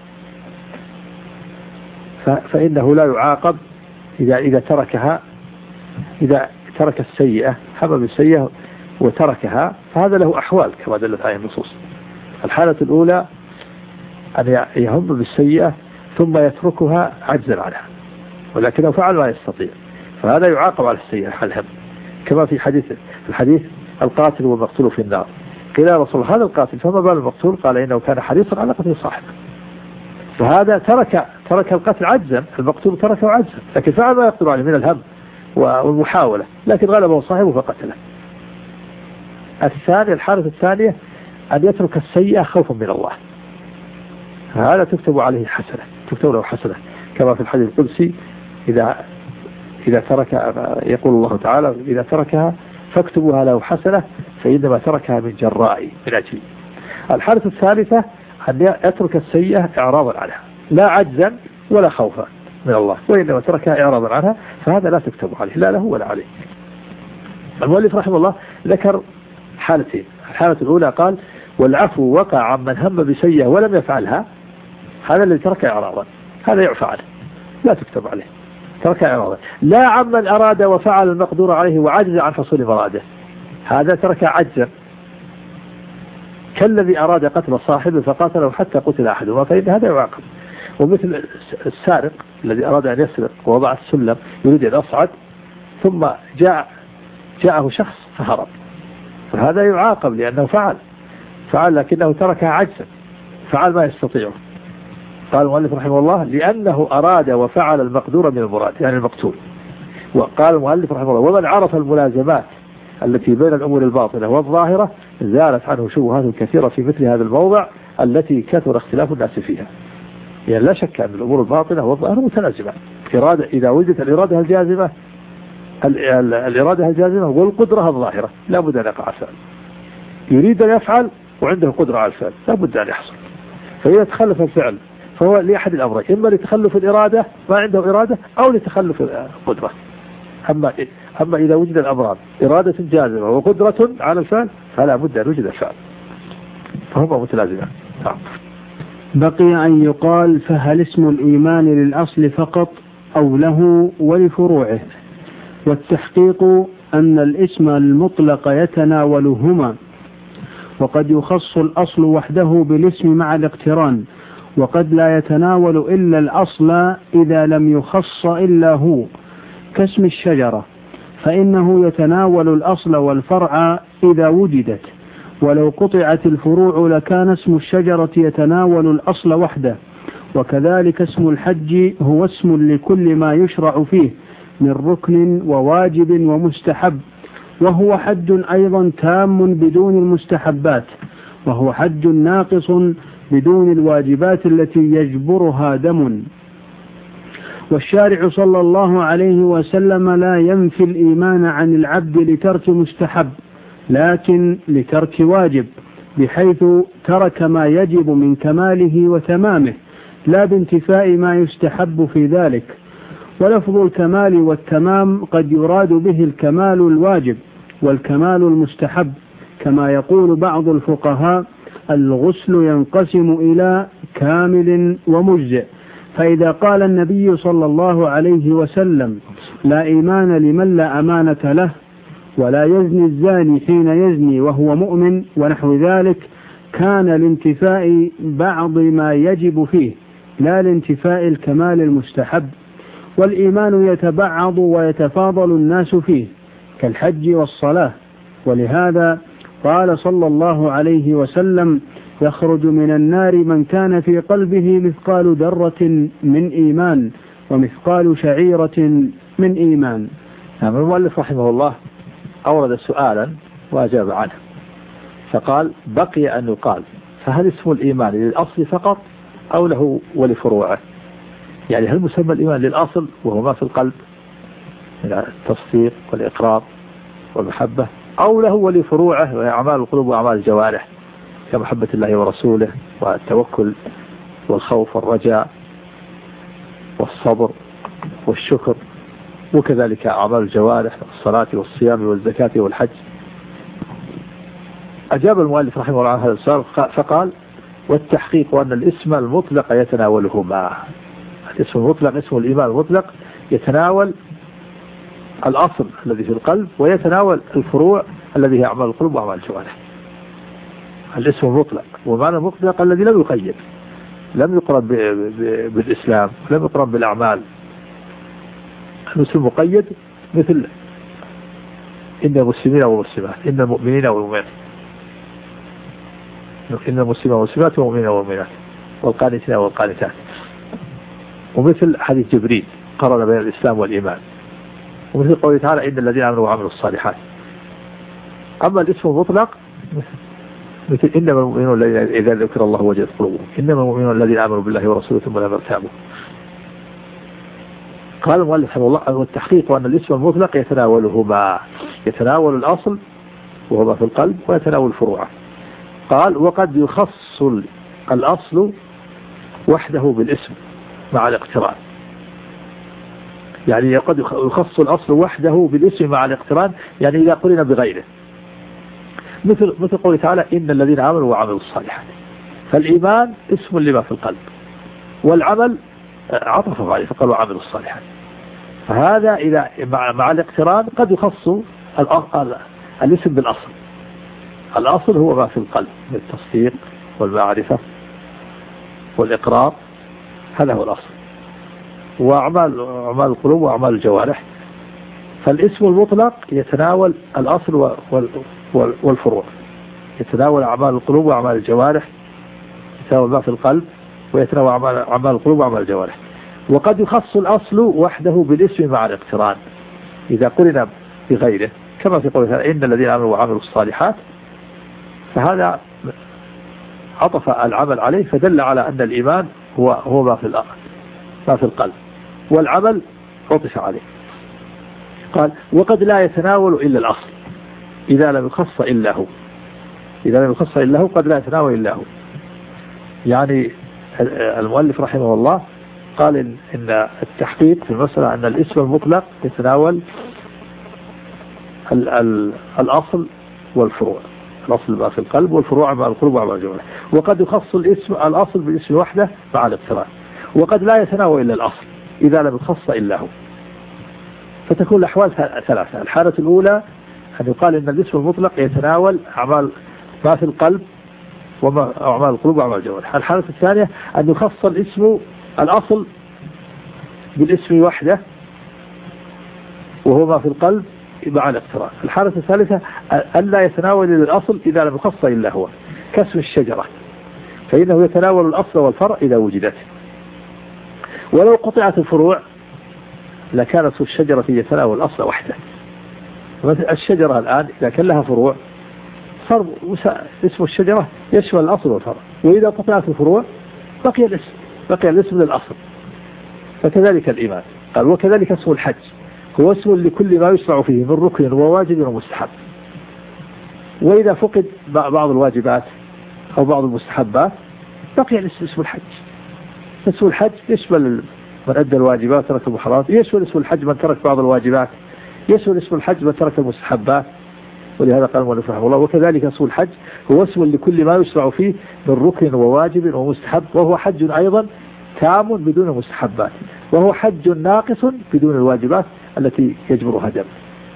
فإنه لا يعاقب إذا إذا تركها، إذا ترك السيئة، هم بالسيئة وتركها، فهذا له أحوال كما دلت عليه النصوص. الحالة الأولى أن يهم بالسيئة ثم يتركها عجزا عنها ولكنه فعل ما يستطيع، فهذا يعاقب على السيئة الهم، كما في حديث الحديث القاتل والمقتول في النار. قيل يا رسول الله هذا القاتل فما بال المقتول؟ قال إنه كان حريصا على قتل صاحبه. فهذا ترك ترك القتل عجزا، المقتول تركه عجزا لكن فعل ما يقدر عليه من الهم والمحاولة، لكن غلبه صاحبه فقتله. الثاني الحالة الثانية أن يترك السيئة خوفا من الله، هذا تكتب عليه حسنة، تكتب له حسنة كما في الحديث القدسي إذا إذا ترك، يقول الله تعالى إذا تركها فاكتبوها له حسنة فإنما تركها من جرائي من أجلي. الحالة الثالثة أن يترك السيئة إعراضا عنها، لا عجزا ولا خوفا من الله، وإنما تركها إعراضا عنها، فهذا لا تكتب عليه لا له ولا عليه. المؤلف رحمه الله ذكر حالتين. الحالة الأولى قال والعفو وقع عمن هم بسيئة ولم يفعلها، هذا الذي ترك إعراضا، هذا يعفى عنه لا تكتب عليه، ترك إعراضا. لا عمن أراد وفعل المقدور عليه وعجز عن حصول مراده، هذا ترك عجزا، كالذي أراد قتل صاحبه فقاتله حتى قتل أحدهما فإن هذا يعاقب. ومثل السارق الذي أراد أن يسرق ووضع السلم يريد أن يصعد ثم جاء جاءه شخص فهرب، فهذا يعاقب لأنه فعل فعل لكنه تركها عجزا، فعل ما يستطيعه. قال المؤلف رحمه الله لأنه أراد وفعل المقدور من المراد يعني المقتول. وقال المؤلف رحمه الله ومن عرف الملازمات التي بين الأمور الباطنة والظاهرة زالت عنه شبهات كثيرة في مثل هذا الموضع التي كثر اختلاف الناس فيها. يعني لا شك أن الأمور الباطنة والظاهرة متلازمة، إرادة إذا وجدت الإرادة الجازمة الإرادة الجازمة والقدرة الظاهرة لا بد أن يقع الفعل، يريد أن يفعل وعنده قدرة على الفعل لا بد أن يحصل. فإذا تخلف الفعل فهو لأحد الأمرين، إما لتخلف الإرادة ما عنده إرادة أو لتخلف القدرة. أما أما إذا وجد الأمران إرادة جازمة وقدرة على الفعل فلا بد أن يوجد الفعل، فهما متلازمان. بقي أن يقال فهل اسم الإيمان للأصل فقط أو له ولفروعه؟ والتحقيق أن الاسم المطلق يتناولهما، وقد يخص الأصل وحده بالاسم مع الاقتران، وقد لا يتناول إلا الأصل إذا لم يخص إلا هو، كاسم الشجرة فإنه يتناول الأصل والفرع إذا وجدت، ولو قطعت الفروع لكان اسم الشجرة يتناول الأصل وحده. وكذلك اسم الحج هو اسم لكل ما يشرع فيه من ركن وواجب ومستحب، وهو حج أيضا تام بدون المستحبات، وهو حج ناقص بدون الواجبات التي يجبرها دم. والشارع صلى الله عليه وسلم لا ينفي الإيمان عن العبد لترك مستحب لكن لترك واجب، بحيث ترك ما يجب من كماله وتمامه لا بانتفاء ما يستحب في ذلك. ولفظ الكمال والتمام قد يراد به الكمال الواجب والكمال المستحب، كما يقول بعض الفقهاء الغسل ينقسم إلى كامل ومجزئ. فإذا قال النبي صلى الله عليه وسلم لا إيمان لمن لا أمانة له، ولا يزني الزاني حين يزني وهو مؤمن ونحو ذلك، كان لانتفاء بعض ما يجب فيه لا لانتفاء الكمال المستحب. والإيمان يتبعض ويتفاضل الناس فيه كالحج والصلاة، ولهذا قال صلى الله عليه وسلم يخرج من النار من كان في قلبه مثقال ذرة من إيمان ومثقال شعيرة من إيمان. نعم. المؤلف رحمه الله أورد سؤالا وأجاب عنه، فقال بقي أن يقال فهل اسم الإيمان للأصل فقط أو له ولفروعه؟ يعني هل مسمى الإيمان للأصل وهو ما في القلب من التصديق والإقرار والمحبة، أو له ولفروعه وهي أعمال القلوب وأعمال الجوارح كمحبة الله ورسوله والتوكل والخوف والرجاء والصبر والشكر، وكذلك أعمال الجوارح الصلاة والصيام والزكاة والحج؟ أجاب المؤلف رحمه الله عن هذا السؤال فقال والتحقيق أن الاسم المطلق يتناولهما. الاسم المطلق اسم الإيمان المطلق يتناول الأصل الذي في القلب ويتناول الفروع الذي هي أعمال القلوب وأعمال الجوارح. الاسم المطلق ومعنى المطلق الذي لم يقيد، لم يقرن بالإسلام، لم يقرن بالأعمال. الاسم مقيد مثل إن المسلمين والمسلمات، إن المؤمنين والمؤمنات، إن المسلمين والمسلمات والمؤمنين والمؤمنات، والقانتين والقانتات. ومثل حديث جبريل قرن بين الإسلام والإيمان. ومثل قوله تعالى إن الذين آمنوا وعملوا الصالحات. أما الاسم المطلق مثل إنما المؤمنون الذين إذا ذكر الله وجلت قلوبهم، إنما المؤمنون الذين آمنوا بالله ورسوله ثم لم يرتابوا. قال المؤلف رحمه الله والتحقيق أن الاسم المطلق يتناولهما، يتناول الأصل وهو ما في القلب ويتناول الفروع. قال وقد يخص الأصل وحده بالاسم مع الاقتران، يعني قد يخص الأصل وحده بالاسم مع الاقتران، يعني إذا قرن بغيره، مثل مثل قوله تعالى إن الذين آمنوا وعملوا الصالحات. فالإيمان اسم لما في القلب، والعمل عطف عليه فقالوا عملوا الصالحات. فهذا إذا مع, مع الاقتران قد يخص الاسم بالأصل. الأصل هو ما في القلب من التصديق والمعرفة والإقرار، هذا هو الأصل، وأعمال أعمال القلوب وأعمال الجوارح. فالاسم المطلق يتناول الأصل والفروع، يتناول أعمال القلوب وأعمال الجوارح، يتناول ما في القلب ويتناول أعمال القلوب وأعمال الجوارح. وقد يخص الأصل وحده بالاسم مع الاقتران إذا قرن بغيره، كما في قوله إن الذين آمنوا وعملوا الصالحات، فهذا عطف العمل عليه فدل على أن الإيمان هو هو ما في ما في القلب، والعمل عطف عليه. قال وقد لا يتناول إلا الأصل إذا لم يخص إلا هو، إذا لم يخص إلا هو قد لا يتناول إلا هو. يعني المؤلف رحمه الله قال إن, إن التحقيق في المسألة أن الاسم المطلق يتناول ال ال الأصل والفروع، الأصل ما في القلب والفروع مع القلوب ومع الجوارح. وقد يخص الاسم الأصل بالاسم وحده مع الاقتران، وقد لا يتناول إلا الأصل إذا لم يخص إلا هو. فتكون الأحوال ثلاثة. الحالة الأولى أن يقال إن الاسم المطلق يتناول أعمال ما في القلب وأعمال القلوب وأعمال الجوارح. الحالة الثانية أن يخص الاسم الأصل بالاسم وحده وهو ما في القلب مع الاقتران. الحالة الثالثة أن لا يتناول الأصل إذا لم يخص إلا هو، كاسم الشجرة فإنه يتناول الأصل والفرع إذا وجدت، ولو قطعت الفروع لكانت الشجرة يتناول الأصل وحده. الشجرة الآن إذا كان لها فروع صار اسم الشجرة يشمل الأصل والفرع، وإذا قطعت الفروع بقي الاسم بقي الاسم للأصل. فكذلك الإيمان. قال وكذلك اسم الحج هو اسم لكل ما يشرع فيه من ركن وواجب ومستحب، وإذا فقد بعض الواجبات أو بعض المستحبات بقي الاسم اسم الحج. اسم الحج يشمل من أدى الواجبات ترك المحرمات، يشمل اسم الحج من ترك بعض الواجبات، يشمل اسم الحج من ترك المستحبات. ولهذا قال المؤلف رحمه الله وكذلك اسم الحج هو اسم لكل ما يشرع فيه من ركن وواجب ومستحب، وهو حج أيضا تام بدون مستحبات، وهو حج ناقص بدون الواجبات التي يجبرها دم.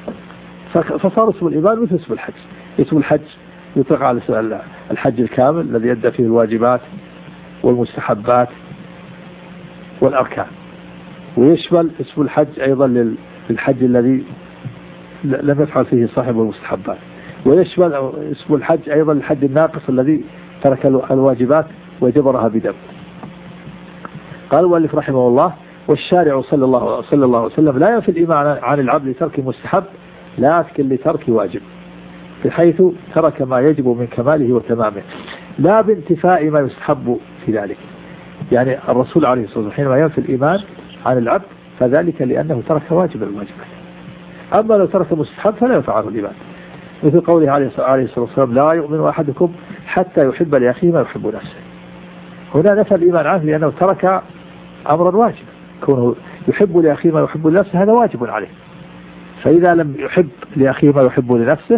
فصار اسم الإيمان مثل اسم الحج. اسم الحج يطلق على الحج الكامل الذي يدى فيه الواجبات والمستحبات والأركان، ويشمل اسم الحج أيضا للحج الذي لم يفعل فيه صاحب المستحبات، ويشمل اسم الحج أيضا الحج الناقص الذي ترك الواجبات وجبرها بدم. قال المؤلف رحمه الله والشارع صلى الله صلى الله عليه وسلم لا ينفي الإيمان عن العبد لترك مستحب لكن لترك واجب، بحيث ترك ما يجب من كماله وتمامه لا بانتفاء ما يستحب في ذلك. يعني الرسول عليه الصلاة والسلام حينما ينفي الإيمان عن العبد فذلك لأنه ترك واجب الواجبات، أما لو ترك مستحب فلا ينفعه الإيمان، مثل قوله عليه الصلاة والسلام لا يؤمن أحدكم حتى يحب لأخيه ما يحب نفسه. هنا نفى الإيمان عنه لأنه ترك أمرا واجبا، كونه يحب لأخيه ما يحب لنفسه هذا واجب عليه، فإذا لم يحب لأخيه ما يحب لنفسه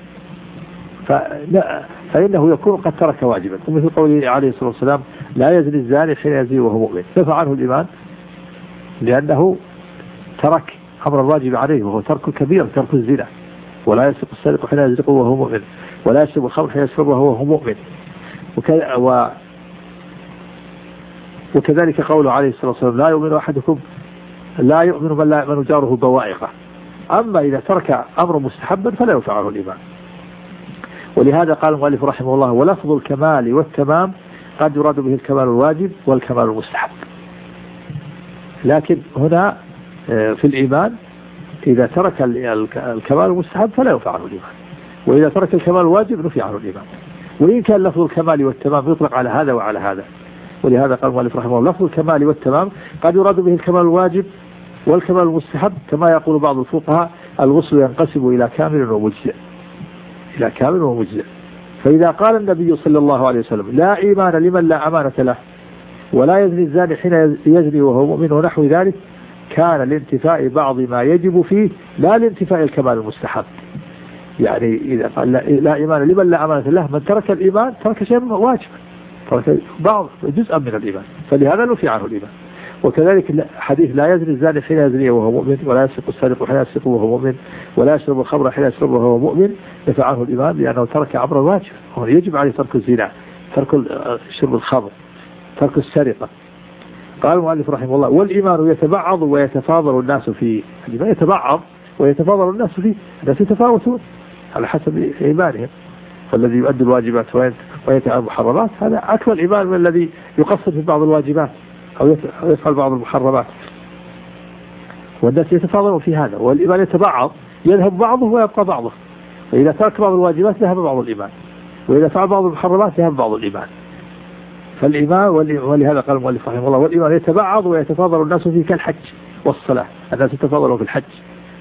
فإنه يكون قد ترك واجبا. ومثل قوله عليه الصلاة والسلام لا يزني الزاني حين يزني وهو مؤمن، نفى عنه الإيمان لأنه ترك أمر الواجب عليه وهو ترك كبير، ترك الزنا. ولا يسرق السارق حين يسرق وهو مؤمن، ولا يشرب الخمر حين يشرب وهو مؤمن. و وكذلك قوله عليه الصلاة والسلام لا يؤمن أحدكم لا يؤمن من لا يؤمن جاره بوائقه. أما إذا ترك أمر مستحبا فلا ينفعه الإيمان. ولهذا قال المؤلف رحمه الله ولفظ الكمال والتمام قد يراد به الكمال الواجب والكمال المستحب، لكن هنا في الإيمان إذا ترك الكمال المستحب فلا ينفعه الإيمان، وإذا ترك الكمال الواجب نفي عنه الإيمان. وإن كان لفظ الكمال والتمام يطلق على هذا وعلى هذا، ولهذا قال المؤلف رحمه الله لفظ الكمال والتمام قد يراد به الكمال الواجب والكمال المستحب، كما يقول بعض الفقهاء الغسل ينقسم إلى كامل ومجزئ، إلى كامل ومجزئ. فإذا قال النبي صلى الله عليه وسلم لا إيمان لمن لا أمانة له ولا يزني الزاني حين يزني وهو مؤمن ونحو ذلك، كان لانتفاء بعض ما يجب فيه لا لانتفاء الكمال المستحب. يعني إذا قال لا إيمان لمن لا أمانة له، من ترك الإيمان ترك شيء واجب، ترك بعض جزءا من الإيمان، فلهذا نفي عنه الإيمان. وكذلك حديث لا يزني الزاني حين يزني وهو مؤمن، ولا يسرق السارق حين يسرق وهو مؤمن، ولا يشرب الخمر حين يشرب وهو مؤمن، نفى عنه الإيمان لأنه ترك أمر واجب، هو يجب عليه ترك الزنا، ترك شرب الخمر، ترك السرقة. قال المؤلف رحمه الله والإيمان يتبعض ويتفاضل الناس فيه. الإيمان يتبعض ويتفاضل الناس فيه، الناس يتفاوتون على حسب إيمانهم، فالذي يؤدي الواجبات ويتعب المحرمات هذا أكمل إيمان من الذي يقصر في بعض الواجبات أو يفعل بعض المحرمات. والناس يتفاضلون في هذا، والإيمان يتبعض يذهب بعضه ويبقى بعضه، فإذا ترك بعض الواجبات ذهب بعض الإيمان، وإذا فعل بعض المحرمات ذهب بعض الإيمان. فالإيمان ولهذا قال المؤلف رحمه الله والإيمان يتبعض ويتفاضل الناس فيه كالحج والصلاة، الناس يتفاضلوا في الحج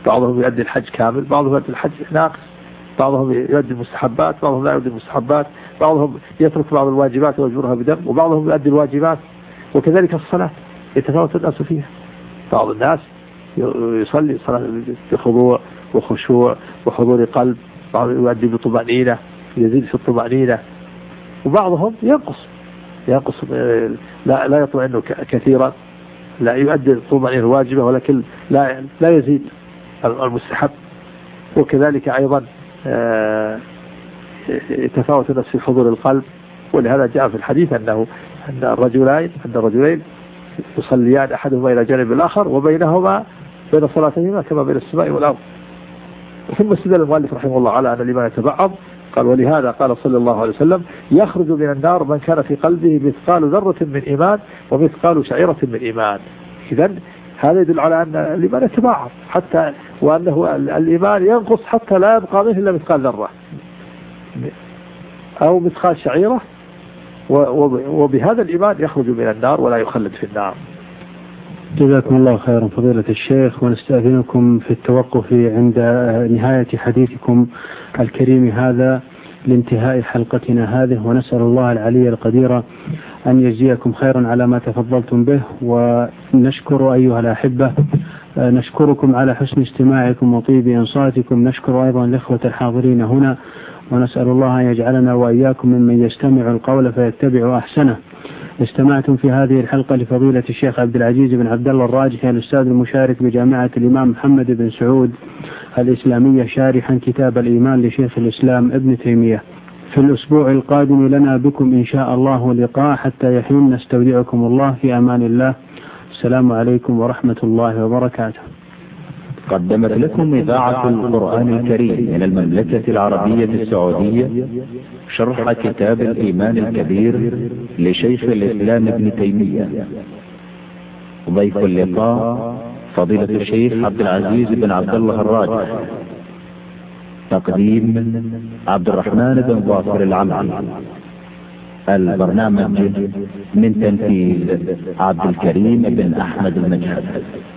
بعضهم يؤدي الحج كامل، بعضهم يؤدي الحج ناقص، بعضهم يؤدي المستحبات، بعضهم لا يؤدي المستحبات، بعضهم يترك بعض الواجبات ويجبرها بدم، وبعضهم يؤدي الواجبات. وكذلك الصلاة يتفاوت الناس فيها. بعض الناس يصلي صلاة بخضوع وخشوع وحضور قلب، بعضهم يؤدي بطمأنينة يزيد في الطمأنينة، وبعضهم ينقص ينقص لا لا يطمئن كثيرا، لا يؤدي الطمأنينة الواجبة ولكن لا لا يزيد المستحب. وكذلك أيضا يتفاوت الناس في حضور القلب. ولهذا جاء في الحديث أنه أن الرجلين أن الرجلين يصليان أحدهما إلى جانب الآخر وبينهما بين صلاتهما كما بين السماء والأرض. ثم استدل المؤلف رحمه الله على أن الإيمان يتبعض، قال ولهذا قال صلى الله عليه وسلم يخرج من النار من كان في قلبه مثقال ذرة من إيمان ومثقال شعيرة من إيمان. إذن هذا يدل على أن الإيمان يتبعض، حتى وأنه الإيمان ينقص حتى لا يبقى منه إلا مثقال ذرة أو مثقال شعيرة، وبهذا الإيمان يخرج من النار ولا يخلد في النار. جزاكم الله خيرا فضيلة الشيخ، ونستأذنكم في التوقف عند نهاية حديثكم الكريم هذا لانتهاء حلقتنا هذه، ونسأل الله العلي القدير أن يجزيكم خيرا على ما تفضلتم به. ونشكر أيها الأحبة نشكركم على حسن استماعكم وطيب إنصاتكم. نشكر أيضا الإخوة الحاضرين هنا، ونسأل الله أن يجعلنا وإياكم ممن يستمع القول فيتبع أحسنه. استمعتم في هذه الحلقة لفضيلة الشيخ عبد العزيز بن عبد الله الراجحي الأستاذ المشارك بجامعة الإمام محمد بن سعود الإسلامية شارحا كتاب الإيمان لشيخ الإسلام ابن تيمية. في الأسبوع القادم لنا بكم إن شاء الله لقاء، حتى يحين نستودعكم الله في أمان الله. السلام عليكم ورحمة الله وبركاته. قدمت لكم إذاعة القرآن الكريم من المملكة العربية السعودية شرح كتاب الإيمان الكبير لشيخ الإسلام ابن تيمية. ضيف اللقاء فضيلة الشيخ عبد العزيز بن عبد الله الراجحي. تقديم عبد الرحمن بن ظافر العمري. البرنامج من تنفيذ عبد الكريم بن أحمد المجهد.